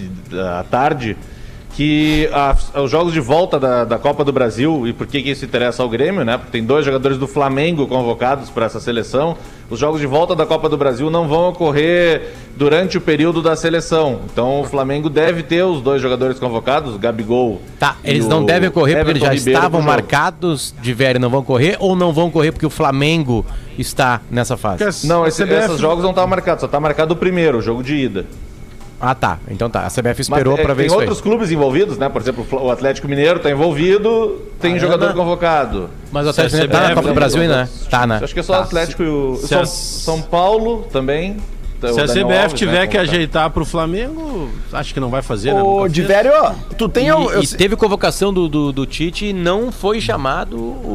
à tarde que os jogos de volta da Copa do Brasil, e por que isso interessa ao Grêmio, né? Porque tem 2 jogadores do Flamengo convocados para essa seleção. Os jogos de volta da Copa do Brasil não vão ocorrer durante o período da seleção. Então o Flamengo deve ter os 2 jogadores convocados, o Gabigol. Tá, eles não devem correr porque eles já estavam marcados de velho e não vão correr, ou não vão correr porque o Flamengo está nessa fase? Não, esses jogos não estavam marcados, só está marcado o primeiro, o jogo de ida. Ah, tá. Então tá. A CBF esperou pra ver tem isso aí. outros clubes envolvidos, né? Por exemplo, o Atlético Mineiro tá envolvido, tem jogador convocado. Mas o Atlético Mineiro tá na Copa do Brasil ainda, né? Tá, né? Acho que é só o Atlético e o São Paulo também. Se a CBF tiver que ajeitar pro Flamengo, acho que não vai fazer, né? Ô, Diverio, tu tem... E teve convocação do Tite e não foi chamado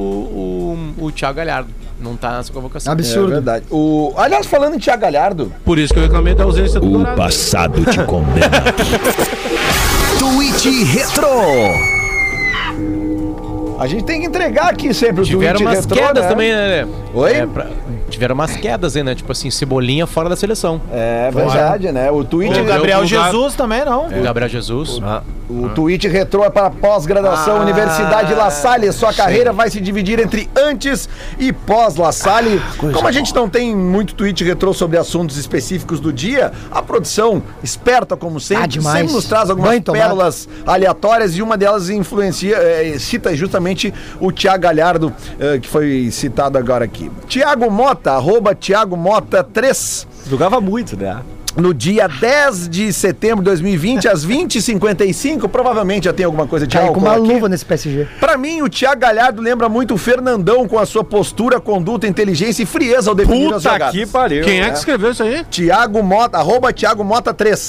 o Thiago Galhardo. Não tá nessa convocação. Absurdo. É verdade. Aliás, falando em Thiago Galhardo... Por isso que eu reclamei da ausência do Dourado. O passado te condena. Tweet Retro. A gente tem que entregar aqui sempre o Tiveram tweet umas retrô, quedas né? também, né? Oi? Tiveram umas quedas aí, né? Tipo assim, Cebolinha fora da seleção. É verdade, né? O tweet... O Gabriel Jesus também não. O Gabriel Jesus. O tweet retrô é para pós-graduação Universidade La Salle. Sua carreira vai se dividir entre antes e pós-La Salle. Como a gente não tem muito tweet retrô sobre assuntos específicos do dia, a produção, esperta como sempre, demais. sempre nos traz algumas Bem tomado. pérolas aleatórias e uma delas cita justamente o Thiago Galhardo, que foi citado agora aqui. Thiago Mota, @ThiagoMota3. Jogava muito, né? No dia 10 de setembro de 2020, às 20h55, provavelmente já tem alguma coisa de Caiu álcool com uma aqui. luva nesse PSG. Pra mim, o Thiago Galhardo lembra muito o Fernandão com a sua postura, conduta, inteligência e frieza ao definir as jogadas. pariu. Quem é que escreveu isso aí? Thiago Mota, @ThiagoMota3.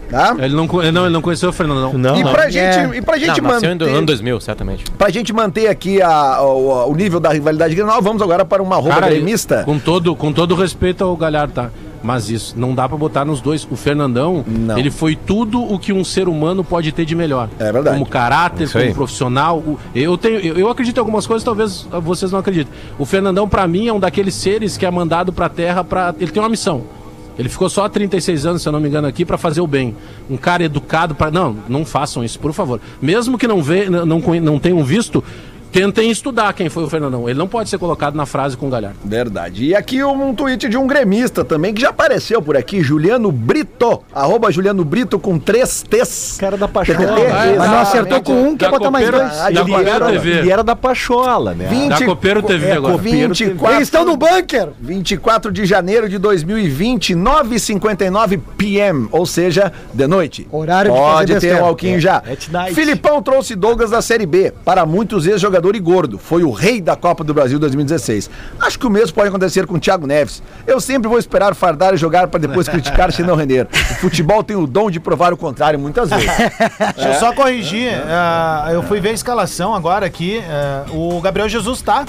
Tá? Ele não conheceu o Fernandão. E pra gente Nasceu manter... no ano 2000, certamente. Pra gente manter aqui o nível da rivalidade Grenal, vamos agora para uma roupa gremista. Com todo respeito ao Galhardo, tá? Mas isso, não dá pra botar nos dois. O Fernandão, ele foi tudo o que um ser humano pode ter de melhor. É verdade. Como caráter, como profissional. Eu acredito em algumas coisas, talvez vocês não acreditem. O Fernandão, pra mim, é um daqueles seres que é mandado pra terra pra... Ele tem uma missão. Ele ficou só há 36 anos, se eu não me engano, aqui pra fazer o bem. Um cara educado pra... Não façam isso, por favor. Mesmo que não tenham visto... Tentem estudar quem foi o Fernandão. Ele não pode ser colocado na frase com o Galhardo. Verdade. E aqui um tweet de um gremista também, que já apareceu por aqui, Juliano Brito, @Juliano Brito com 3 T's. Cara da Pachola. Mas não acertou com um, quer botar mais 2. Ele era da Pachola, né? Da Copeiro TV agora. 24, Eles estão no bunker. 24 de janeiro de 2020, 9h59 p.m., ou seja, de noite. Horário de fazer Pode ter besteira. um alquinho já. at night. Filipão trouxe Douglas da Série B. Para muitos, ex-jogador e gordo. Foi o rei da Copa do Brasil 2016. Acho que o mesmo pode acontecer com o Thiago Neves. Eu sempre vou esperar fardar e jogar para depois criticar se não render. O futebol tem o dom de provar o contrário muitas vezes. Deixa eu só corrigir. Eu fui ver a escalação agora aqui. O Gabriel Jesus tá.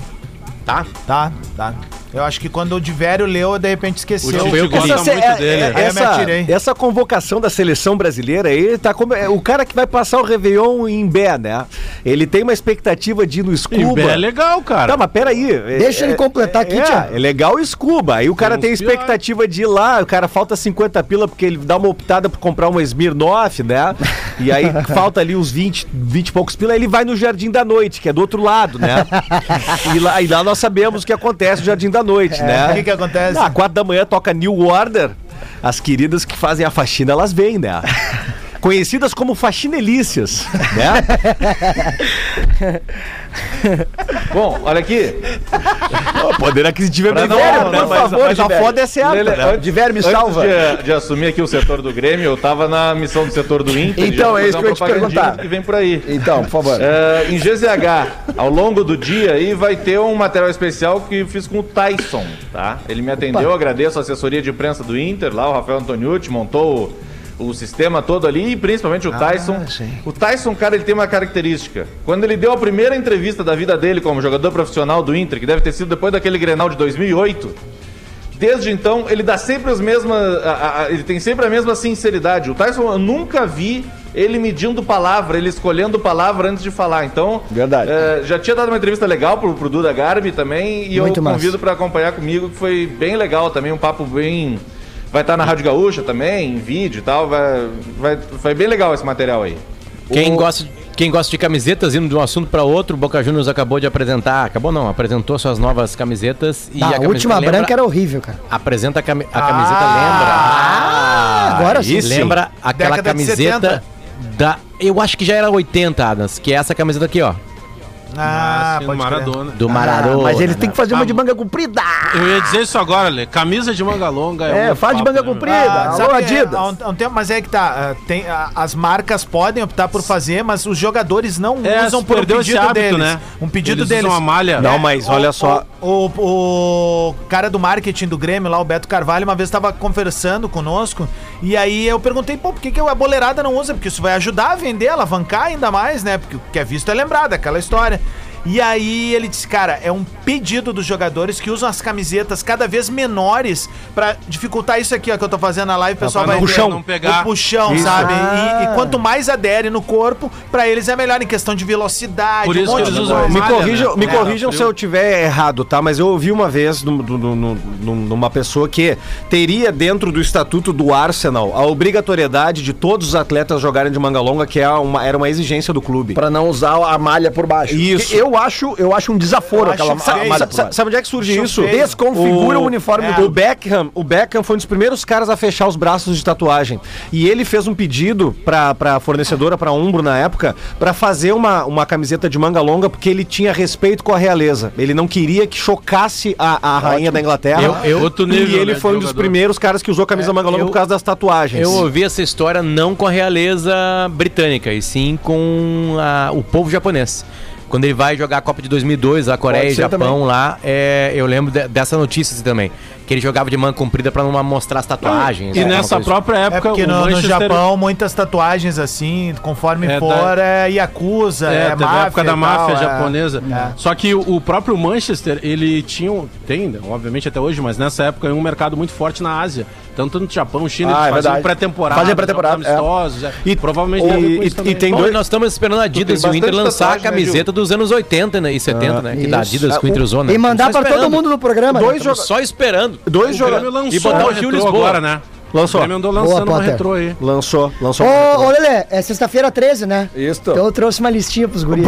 Tá. Eu acho que quando o Divério leu, de repente esqueceu. O Tite gosta muito dele. Aí eu me atirei. Essa convocação da seleção brasileira aí tá como o cara que vai passar o Réveillon em Bé, né? Ele tem uma expectativa de ir no Scuba. Bé é legal, cara. Tá, mas peraí. Deixa ele completar aqui, Thiago. É legal o Scuba. Aí o cara tem expectativa de ir lá, o cara falta 50 pila porque ele dá uma optada por comprar uma Smirnoff, né? E aí falta ali uns 20 e poucos pila, aí ele vai no Jardim da Noite, que é do outro lado, né? E lá nós sabemos o que acontece no Jardim da Noite, né? O que acontece? Às 4 da manhã toca New Order. As queridas que fazem a faxina, elas vêm, né? Conhecidas como faxinelícias, né? Bom, olha aqui. O poder aquisitivo é bem Não, velho, né? por Mas favor, a Divério. foda é certa, né? Divério, me salva. Antes de assumir aqui o setor do Grêmio, eu tava na missão do setor do Inter. Então, já é isso que eu ia te fazer uma propagandinha perguntar. que vem por aí. Então, por favor. Em GZH, ao longo do dia, aí vai ter um material especial que eu fiz com o Tyson, tá? Ele me atendeu, agradeço a assessoria de imprensa do Inter, lá o Rafael Antoniucci montou o sistema todo ali, e principalmente o Tyson. O Tyson, cara, ele tem uma característica. Quando ele deu a primeira entrevista da vida dele como jogador profissional do Inter, que deve ter sido depois daquele Grenal de 2008, desde então, ele dá sempre as mesmas... ele tem sempre a mesma sinceridade. O Tyson, eu nunca vi ele medindo palavra, ele escolhendo palavra antes de falar. Então, verdade. Já tinha dado uma entrevista legal pro Duda Garbi também, e Muito eu massa. convido para acompanhar comigo, que foi bem legal também, um papo bem... Vai estar na Rádio Gaúcha também, em vídeo e tal. Vai bem legal esse material aí. Quem gosta de camisetas, indo de um assunto para outro, o Boca Juniors acabou de apresentar. Apresentou suas novas camisetas. E A última branca era horrível, cara. Apresenta a camiseta, lembra? Agora sim. Lembra aquela Década de camiseta 70. da. Eu acho que já era 80, Adams, que é essa camiseta aqui, ó. Sim, pode Maradona. Do Maradona. Mas ele tem que fazer uma de manga comprida. Eu ia dizer isso agora, Lê. Camisa de manga longa Faz de manga comprida. Alô, Adidas. Há um tempo, mas é que tá. As marcas podem optar por fazer, mas os jogadores não usam por um perdeu esse pedido hábito, deles. né? Um pedido Eles deles. usam a malha. Não, mas olha só. O cara do marketing do Grêmio lá, o Beto Carvalho, uma vez estava conversando conosco, e aí eu perguntei, por que a boleirada não usa? Porque isso vai ajudar a vender, alavancar ainda mais, né? Porque o que é visto é lembrado, aquela história. E aí ele disse, cara, é um pedido dos jogadores que usam as camisetas cada vez menores pra dificultar isso aqui, ó, que eu tô fazendo na live, o pessoal vai puxão, ver não pegar. o puxão, Isso. sabe? E quanto mais adere no corpo, pra eles é melhor em questão de velocidade, Por isso que eles usam Me malha, corrijam, né? me corrijam se eu tiver errado, tá? Mas eu ouvi uma vez numa pessoa que teria dentro do estatuto do Arsenal a obrigatoriedade de todos os atletas jogarem de manga longa, que era uma exigência do clube. Pra não usar a malha por baixo. Isso. Eu acho um desaforo Eu acho aquela feio. malha por baixo. Sabe onde é que surge Acho isso? feio. Desconfigura o uniforme do O Beckham foi um dos primeiros caras a fechar os braços de tatuagem. E ele fez um pedido pra fornecedora, pra Umbro na época, pra fazer uma camiseta de manga longa, porque ele tinha respeito com a realeza. Ele não queria que chocasse a rainha da Inglaterra. Outro E nível, ele né, foi um de dos jogador. primeiros caras que usou camisa manga longa por causa das tatuagens. Eu ouvi essa história não com a realeza britânica, e sim com o povo japonês. Quando ele vai jogar a Copa de 2002, a Coreia e Japão lá, eu lembro dessa notícia assim, também. que ele jogava de manga comprida pra não mostrar as tatuagens. E né, nessa uma coisa própria É época, porque o no Manchester... Japão, muitas tatuagens assim, conforme for, é Yakuza, teve a época da e máfia tal, japonesa. Só que o próprio Manchester, ele tinha, tem, obviamente até hoje, mas nessa época um mercado muito forte na Ásia. Tanto no Japão, China, eles faziam verdade. pré-temporada. Fazia pré-temporada, amistosos. E- provavelmente deve ver com isso também. tem Bom, dois... e nós estamos esperando a Adidas e tem o Inter bastante lançar a tatuagem, né, camiseta dos anos 80 né, e 70, né? Que da Isso. Adidas que o Inter usou, né? E mandar Estamos pra só todo esperando. mundo no programa. Dois né? Estamos só esperando. Dois O Grêmio jogadores... lançou E botar uma o Gil retrô Lisboa. agora, né? Lançou. O Grêmio andou Boa, lançando uma Potter. retrô aí. Lançou. Ô, Lelê, é sexta-feira 13, né? Isso. Então eu trouxe uma listinha pros guris.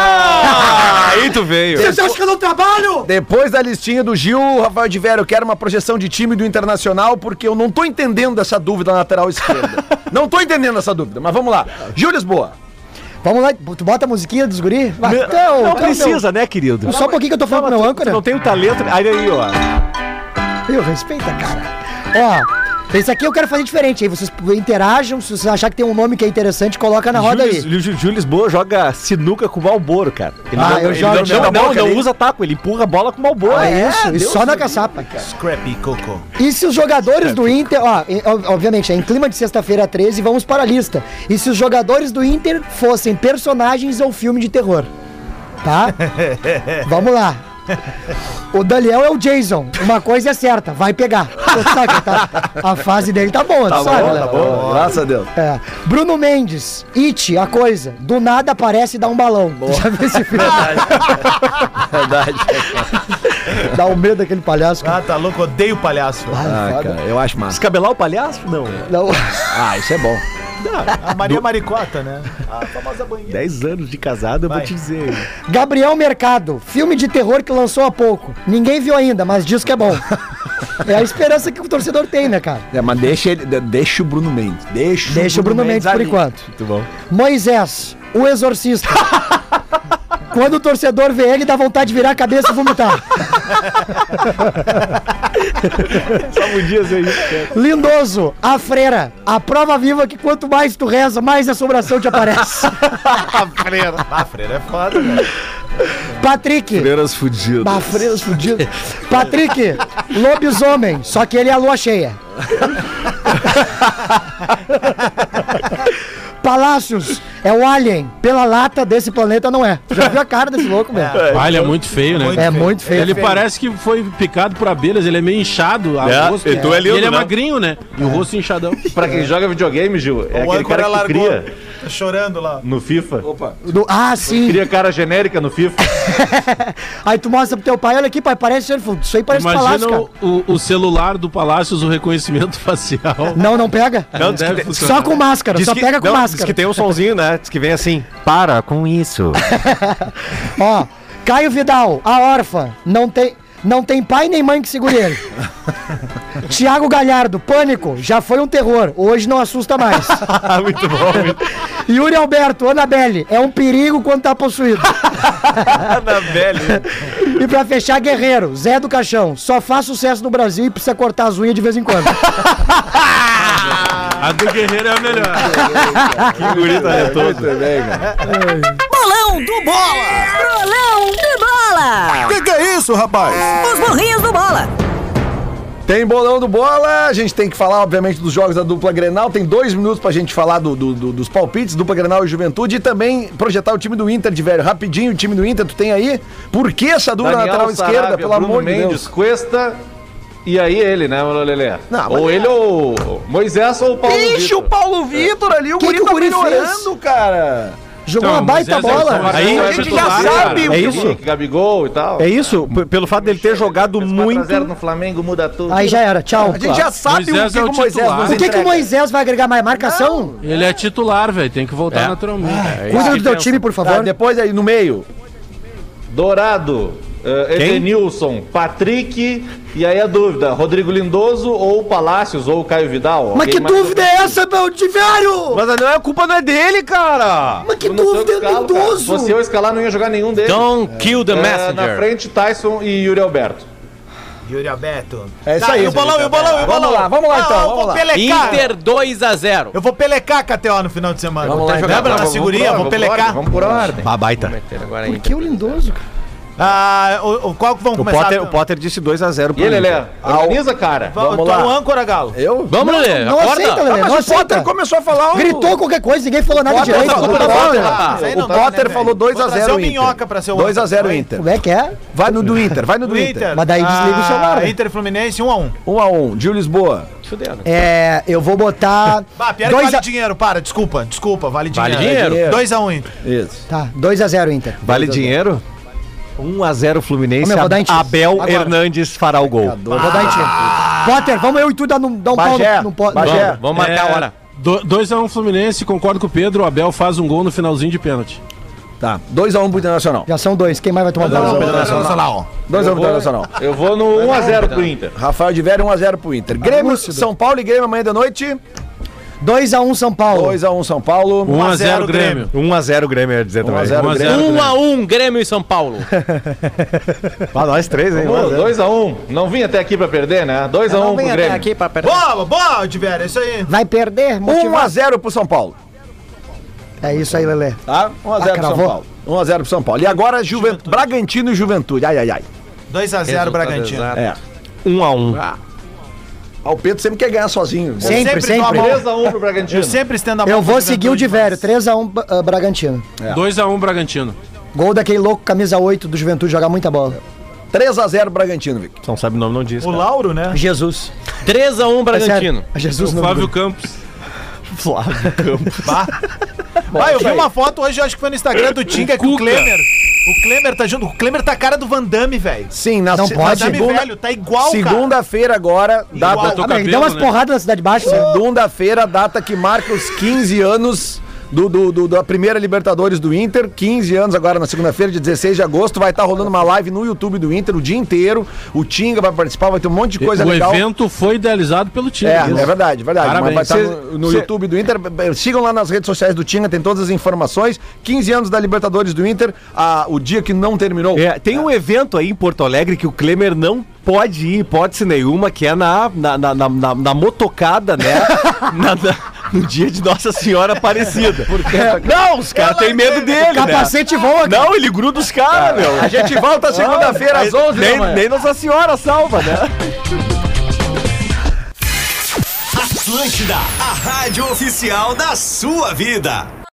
Aí tu veio. Vocês acham que eu não trabalho? Depois da listinha do Gil, Rafael de Vera, eu quero uma projeção de time do Internacional, porque eu não tô entendendo essa dúvida na lateral esquerda. Não tô entendendo essa dúvida, mas vamos lá. Gil Lisboa. Vamos lá, tu bota a musiquinha dos guris? Vai, então, Não então, precisa, né, querido? meu. Só um pouquinho que eu tô falando pro meu Tu âncora. não tem o talento... Aí, ó. Meu, respeita, cara. Ó, esse aqui eu quero fazer diferente. Aí vocês interajam, se vocês acharem que tem um nome que é interessante, coloca na roda aí. Gil Lisboa joga sinuca com o Malboro, cara. Eu jogo não usa taco, ele empurra a bola com o Malboro. Isso, e só na caçapa. Scrappy Coco. E se os jogadores do Inter, obviamente, é em clima de sexta-feira 13, vamos para a lista. E se os jogadores do Inter fossem personagens ou filme de terror? Tá? Vamos lá. O Daniel é o Jason. Uma coisa é certa, vai pegar. Tu sabe que a fase dele tá boa, tu sabe, né? Tá bom, graças a Deus. É. Bruno Mendes, It, a coisa. Do nada aparece e dá um balão. Já viu esse filme? Verdade. Dá um medo daquele palhaço. Cara. Ah, tá louco, odeio palhaço. Ah, foda. cara, eu acho massa. Descabelar o palhaço? Não. Não. Ah, isso é bom. A Maria Maricota, né? A famosa banheira. 10 anos de casado, eu vou Vai. te dizer. Gabriel Mercado, filme de terror que lançou há pouco. Ninguém viu ainda, mas diz que é bom. É a esperança que o torcedor tem, né, cara? É, mas deixa o Bruno Mendes. Deixa o Bruno Mendes por ali. enquanto. Muito bom. Moisés, o exorcista. Quando o torcedor vê ele, dá vontade de virar a cabeça e vomitar. Só podia ser isso. Lindoso, a freira. A prova viva que quanto mais tu reza, mais assombração te aparece. Ah, freira é foda, velho. Patrick. Freiras fudidas. Freiras fudidas. Patrick, lobisomem, só que ele é a lua cheia. Palácios, é o alien. Pela lata desse planeta não é. Já viu a cara desse louco, velho? Ah, ele é muito feio, né? É muito feio. Ele parece que foi picado por abelhas, ele é meio inchado, o rosto. e tu é lindo, e ele é né? magrinho, né? E o rosto inchadão. Pra quem joga videogame, Gil, é O aquele cara âncora que largou. cria Tá chorando lá. no FIFA. Sim. Cria cara genérica no FIFA. Aí tu mostra pro teu pai, olha aqui, pai, parece isso aí parece Imagina palácio, cara. o celular do Palácios, o reconhecimento facial. Não pega. Não deve funcionar. Só com máscara, só pega com Diz máscara. que tem um sonzinho, né? Diz que vem assim. Para com isso. Ó, Caio Vidal, a órfã, não tem pai nem mãe que segure ele. Tiago Galhardo, Pânico, já foi um terror, hoje não assusta mais. Muito bom. Yuri Alberto, Annabelle, é um perigo quando tá possuído. Annabelle. E pra fechar, Guerreiro, Zé do Caixão, só faz sucesso no Brasil e precisa cortar as unhas de vez em quando. A do Guerreiro é a melhor. Que guri talentoso. Bolão do Bola! Bolão do Bola! Que é isso, rapaz? Os burrinhos do Bola! Tem bolão do bola, a gente tem que falar, obviamente, dos jogos da dupla Grenal. Tem 2 minutos pra gente falar dos palpites, dupla Grenal e Juventude, e também projetar o time do Inter de velho. Rapidinho, o time do Inter, tu tem aí? Por que essa dupla na lateral esquerda, pelo amor de Deus? Cuesta e aí ele, né, Lelê? Não, ou mas- ele ou Moisés ou o Paulo Deixa Vitor. o Paulo Vitor ali, o Que guri que o tá guri melhorando, cara. Jogou Então, uma baita Moisés é bola. titular, Aí é a gente titular, já cara. sabe o É que- isso? Gabigol e tal. É isso? Pelo fato dele ter jogado muito. 4x0 no Flamengo muda tudo. Aí já era, tchau. A gente já sabe Moisés o que é o o Moisés titular. nos O que o entrega. Moisés vai agregar mais? Marcação? Ele é titular, velho. Tem que voltar naturalmente. Cuida do teu time, por Tá, favor. depois aí no meio. Dourado, Edenilson, Patrick, e aí a dúvida, Rodrigo Lindoso ou Palácios ou Caio Vidal? Mas Alguém que mais- dúvida é essa, meu de velho? Mas a culpa não é dele, cara. Mas que Eu não sei dúvida é escala, cara. Se Lindoso? fosse eu escalar, não ia jogar nenhum deles. Don't kill the Na messenger. frente, Tyson e Yuri Alberto. Yuri Alberto. É isso aí. E o bolão, e o bolão, e o bolão. Vamos lá então, Eu vamos vou lá. pelecar. Inter 2x0. Eu vou pelecar KTO no final de semana. Vamos lá, Lembra então. na segurinha? Vou pelecar. Vamos por ordem. Baita. Agora Por que o Lindoso, cara? Qual que vamos começar? O Potter disse 2x0 E ele, Lelê? Organiza, cara. Vamos lá. O âncora, Galo. Eu? Vamos, Lelê. Não aceita, Lelê, não Mas o Potter aceita. começou a falar... Gritou qualquer coisa, ninguém falou nada Potter direito. falou- Tá bom, Potter- né? Isso aí o não dá, Potter né, falou velho? Vou trazer 2x0 o Minhoca pra ser o 2x0 âncora. Inter. Como é que é? Vai no do Inter, vai no do Inter. Mas daí desliga o celular, né? Inter e Fluminense, 1x1. 1x1. Gil Lisboa. Eu vou botar... Pior que vale dinheiro, para, desculpa, vale dinheiro. Vale dinheiro? 2x1 Inter. Isso. Tá, 2x0 Inter. Vale dinheiro? 1x0 Fluminense. Ô, meu, vou dar em ti. Abel Agora. Hernandes fará o gol. Vou dar em ti. Potter, vamos eu e tu dar um pau Bagé, no Bagé. Vamos marcar a hora. 2x1 Fluminense, concordo com o Pedro, o Abel faz um gol no finalzinho de pênalti. Tá. 2x1 pro Internacional. Já são 2. Quem mais vai tomar Não, bola? Internacional. 2x1 pro Internacional. Eu vou no 1x0 pro Inter. Rafael de Vério, 1x0 pro Inter. Grêmio, lúcido. São Paulo e Grêmio amanhã da noite. 2x1 São Paulo. 2x1 São Paulo. 1x0 Grêmio. 1x0 Grêmio, eu ia dizer também. 1x0 Grêmio. 1x1, Grêmio e São Paulo. Pra nós três, hein? 2x1. Não vim até aqui pra perder, né? 2x1 pro Grêmio. pra perder. Boa, Tiver, é isso aí. Vai perder? Motivado. 1x0 pro São Paulo. É isso aí, Lelê. Tá? 1x0 pro São cravou? Paulo. 1x0 pro São Paulo. E agora Bragantino e Juventude. Ai, ai, ai. 2x0 Bragantino. É. 1x1. O Pedro sempre quer ganhar sozinho. Sempre, sempre dou a sempre. mão. 3x1 pro Bragantino. Eu sempre estendo a mão. Eu vou pro seguir o de Juventude, velho. 3x1 Bragantino. 2x1 Bragantino. Gol daquele louco camisa 8 do Juventude, jogar muita bola. 3x0 Bragantino, Vic. Não sabe o nome, não diz. O Lauro, né? Jesus. 3x1 Bragantino. É Jesus O não. Flávio Campos. Flávio Campos. Vai, eu vi uma foto hoje, acho que foi no Instagram do Tinga, que o Klemer. O Klemer tá junto. O Klemer tá a cara do Van Damme, velho. Sim, Não na pode. Van Damme, velho, tá igual, cara. segunda-feira agora, data, Teu Ah, mas cabelo, deu umas né? porradas na Cidade Baixa. segunda-feira, data que marca os 15 anos da primeira Libertadores do Inter. 15 anos agora na segunda-feira, de 16 de agosto. Vai estar rolando uma live no YouTube do Inter o dia inteiro. O Tinga vai participar, vai ter um monte de coisa O legal. evento foi idealizado pelo time. É verdade, verdade. Parabéns. Mas vai estar no Cê- YouTube do Inter. Sigam lá nas redes sociais do Tinga, tem todas as informações. 15 anos da Libertadores do Inter, o dia que não terminou. Tem um evento aí em Porto Alegre que o Klemer não pode ir, hipótese nenhuma, que é na motocada, né? No dia de Nossa Senhora Aparecida. Não, os caras têm medo dele, Capacete né? voa aqui. Não, ele gruda os caras, meu. A gente volta segunda-feira às 11 da manhã. Nem Nossa Senhora salva, né? Atlântida, a rádio oficial da sua vida.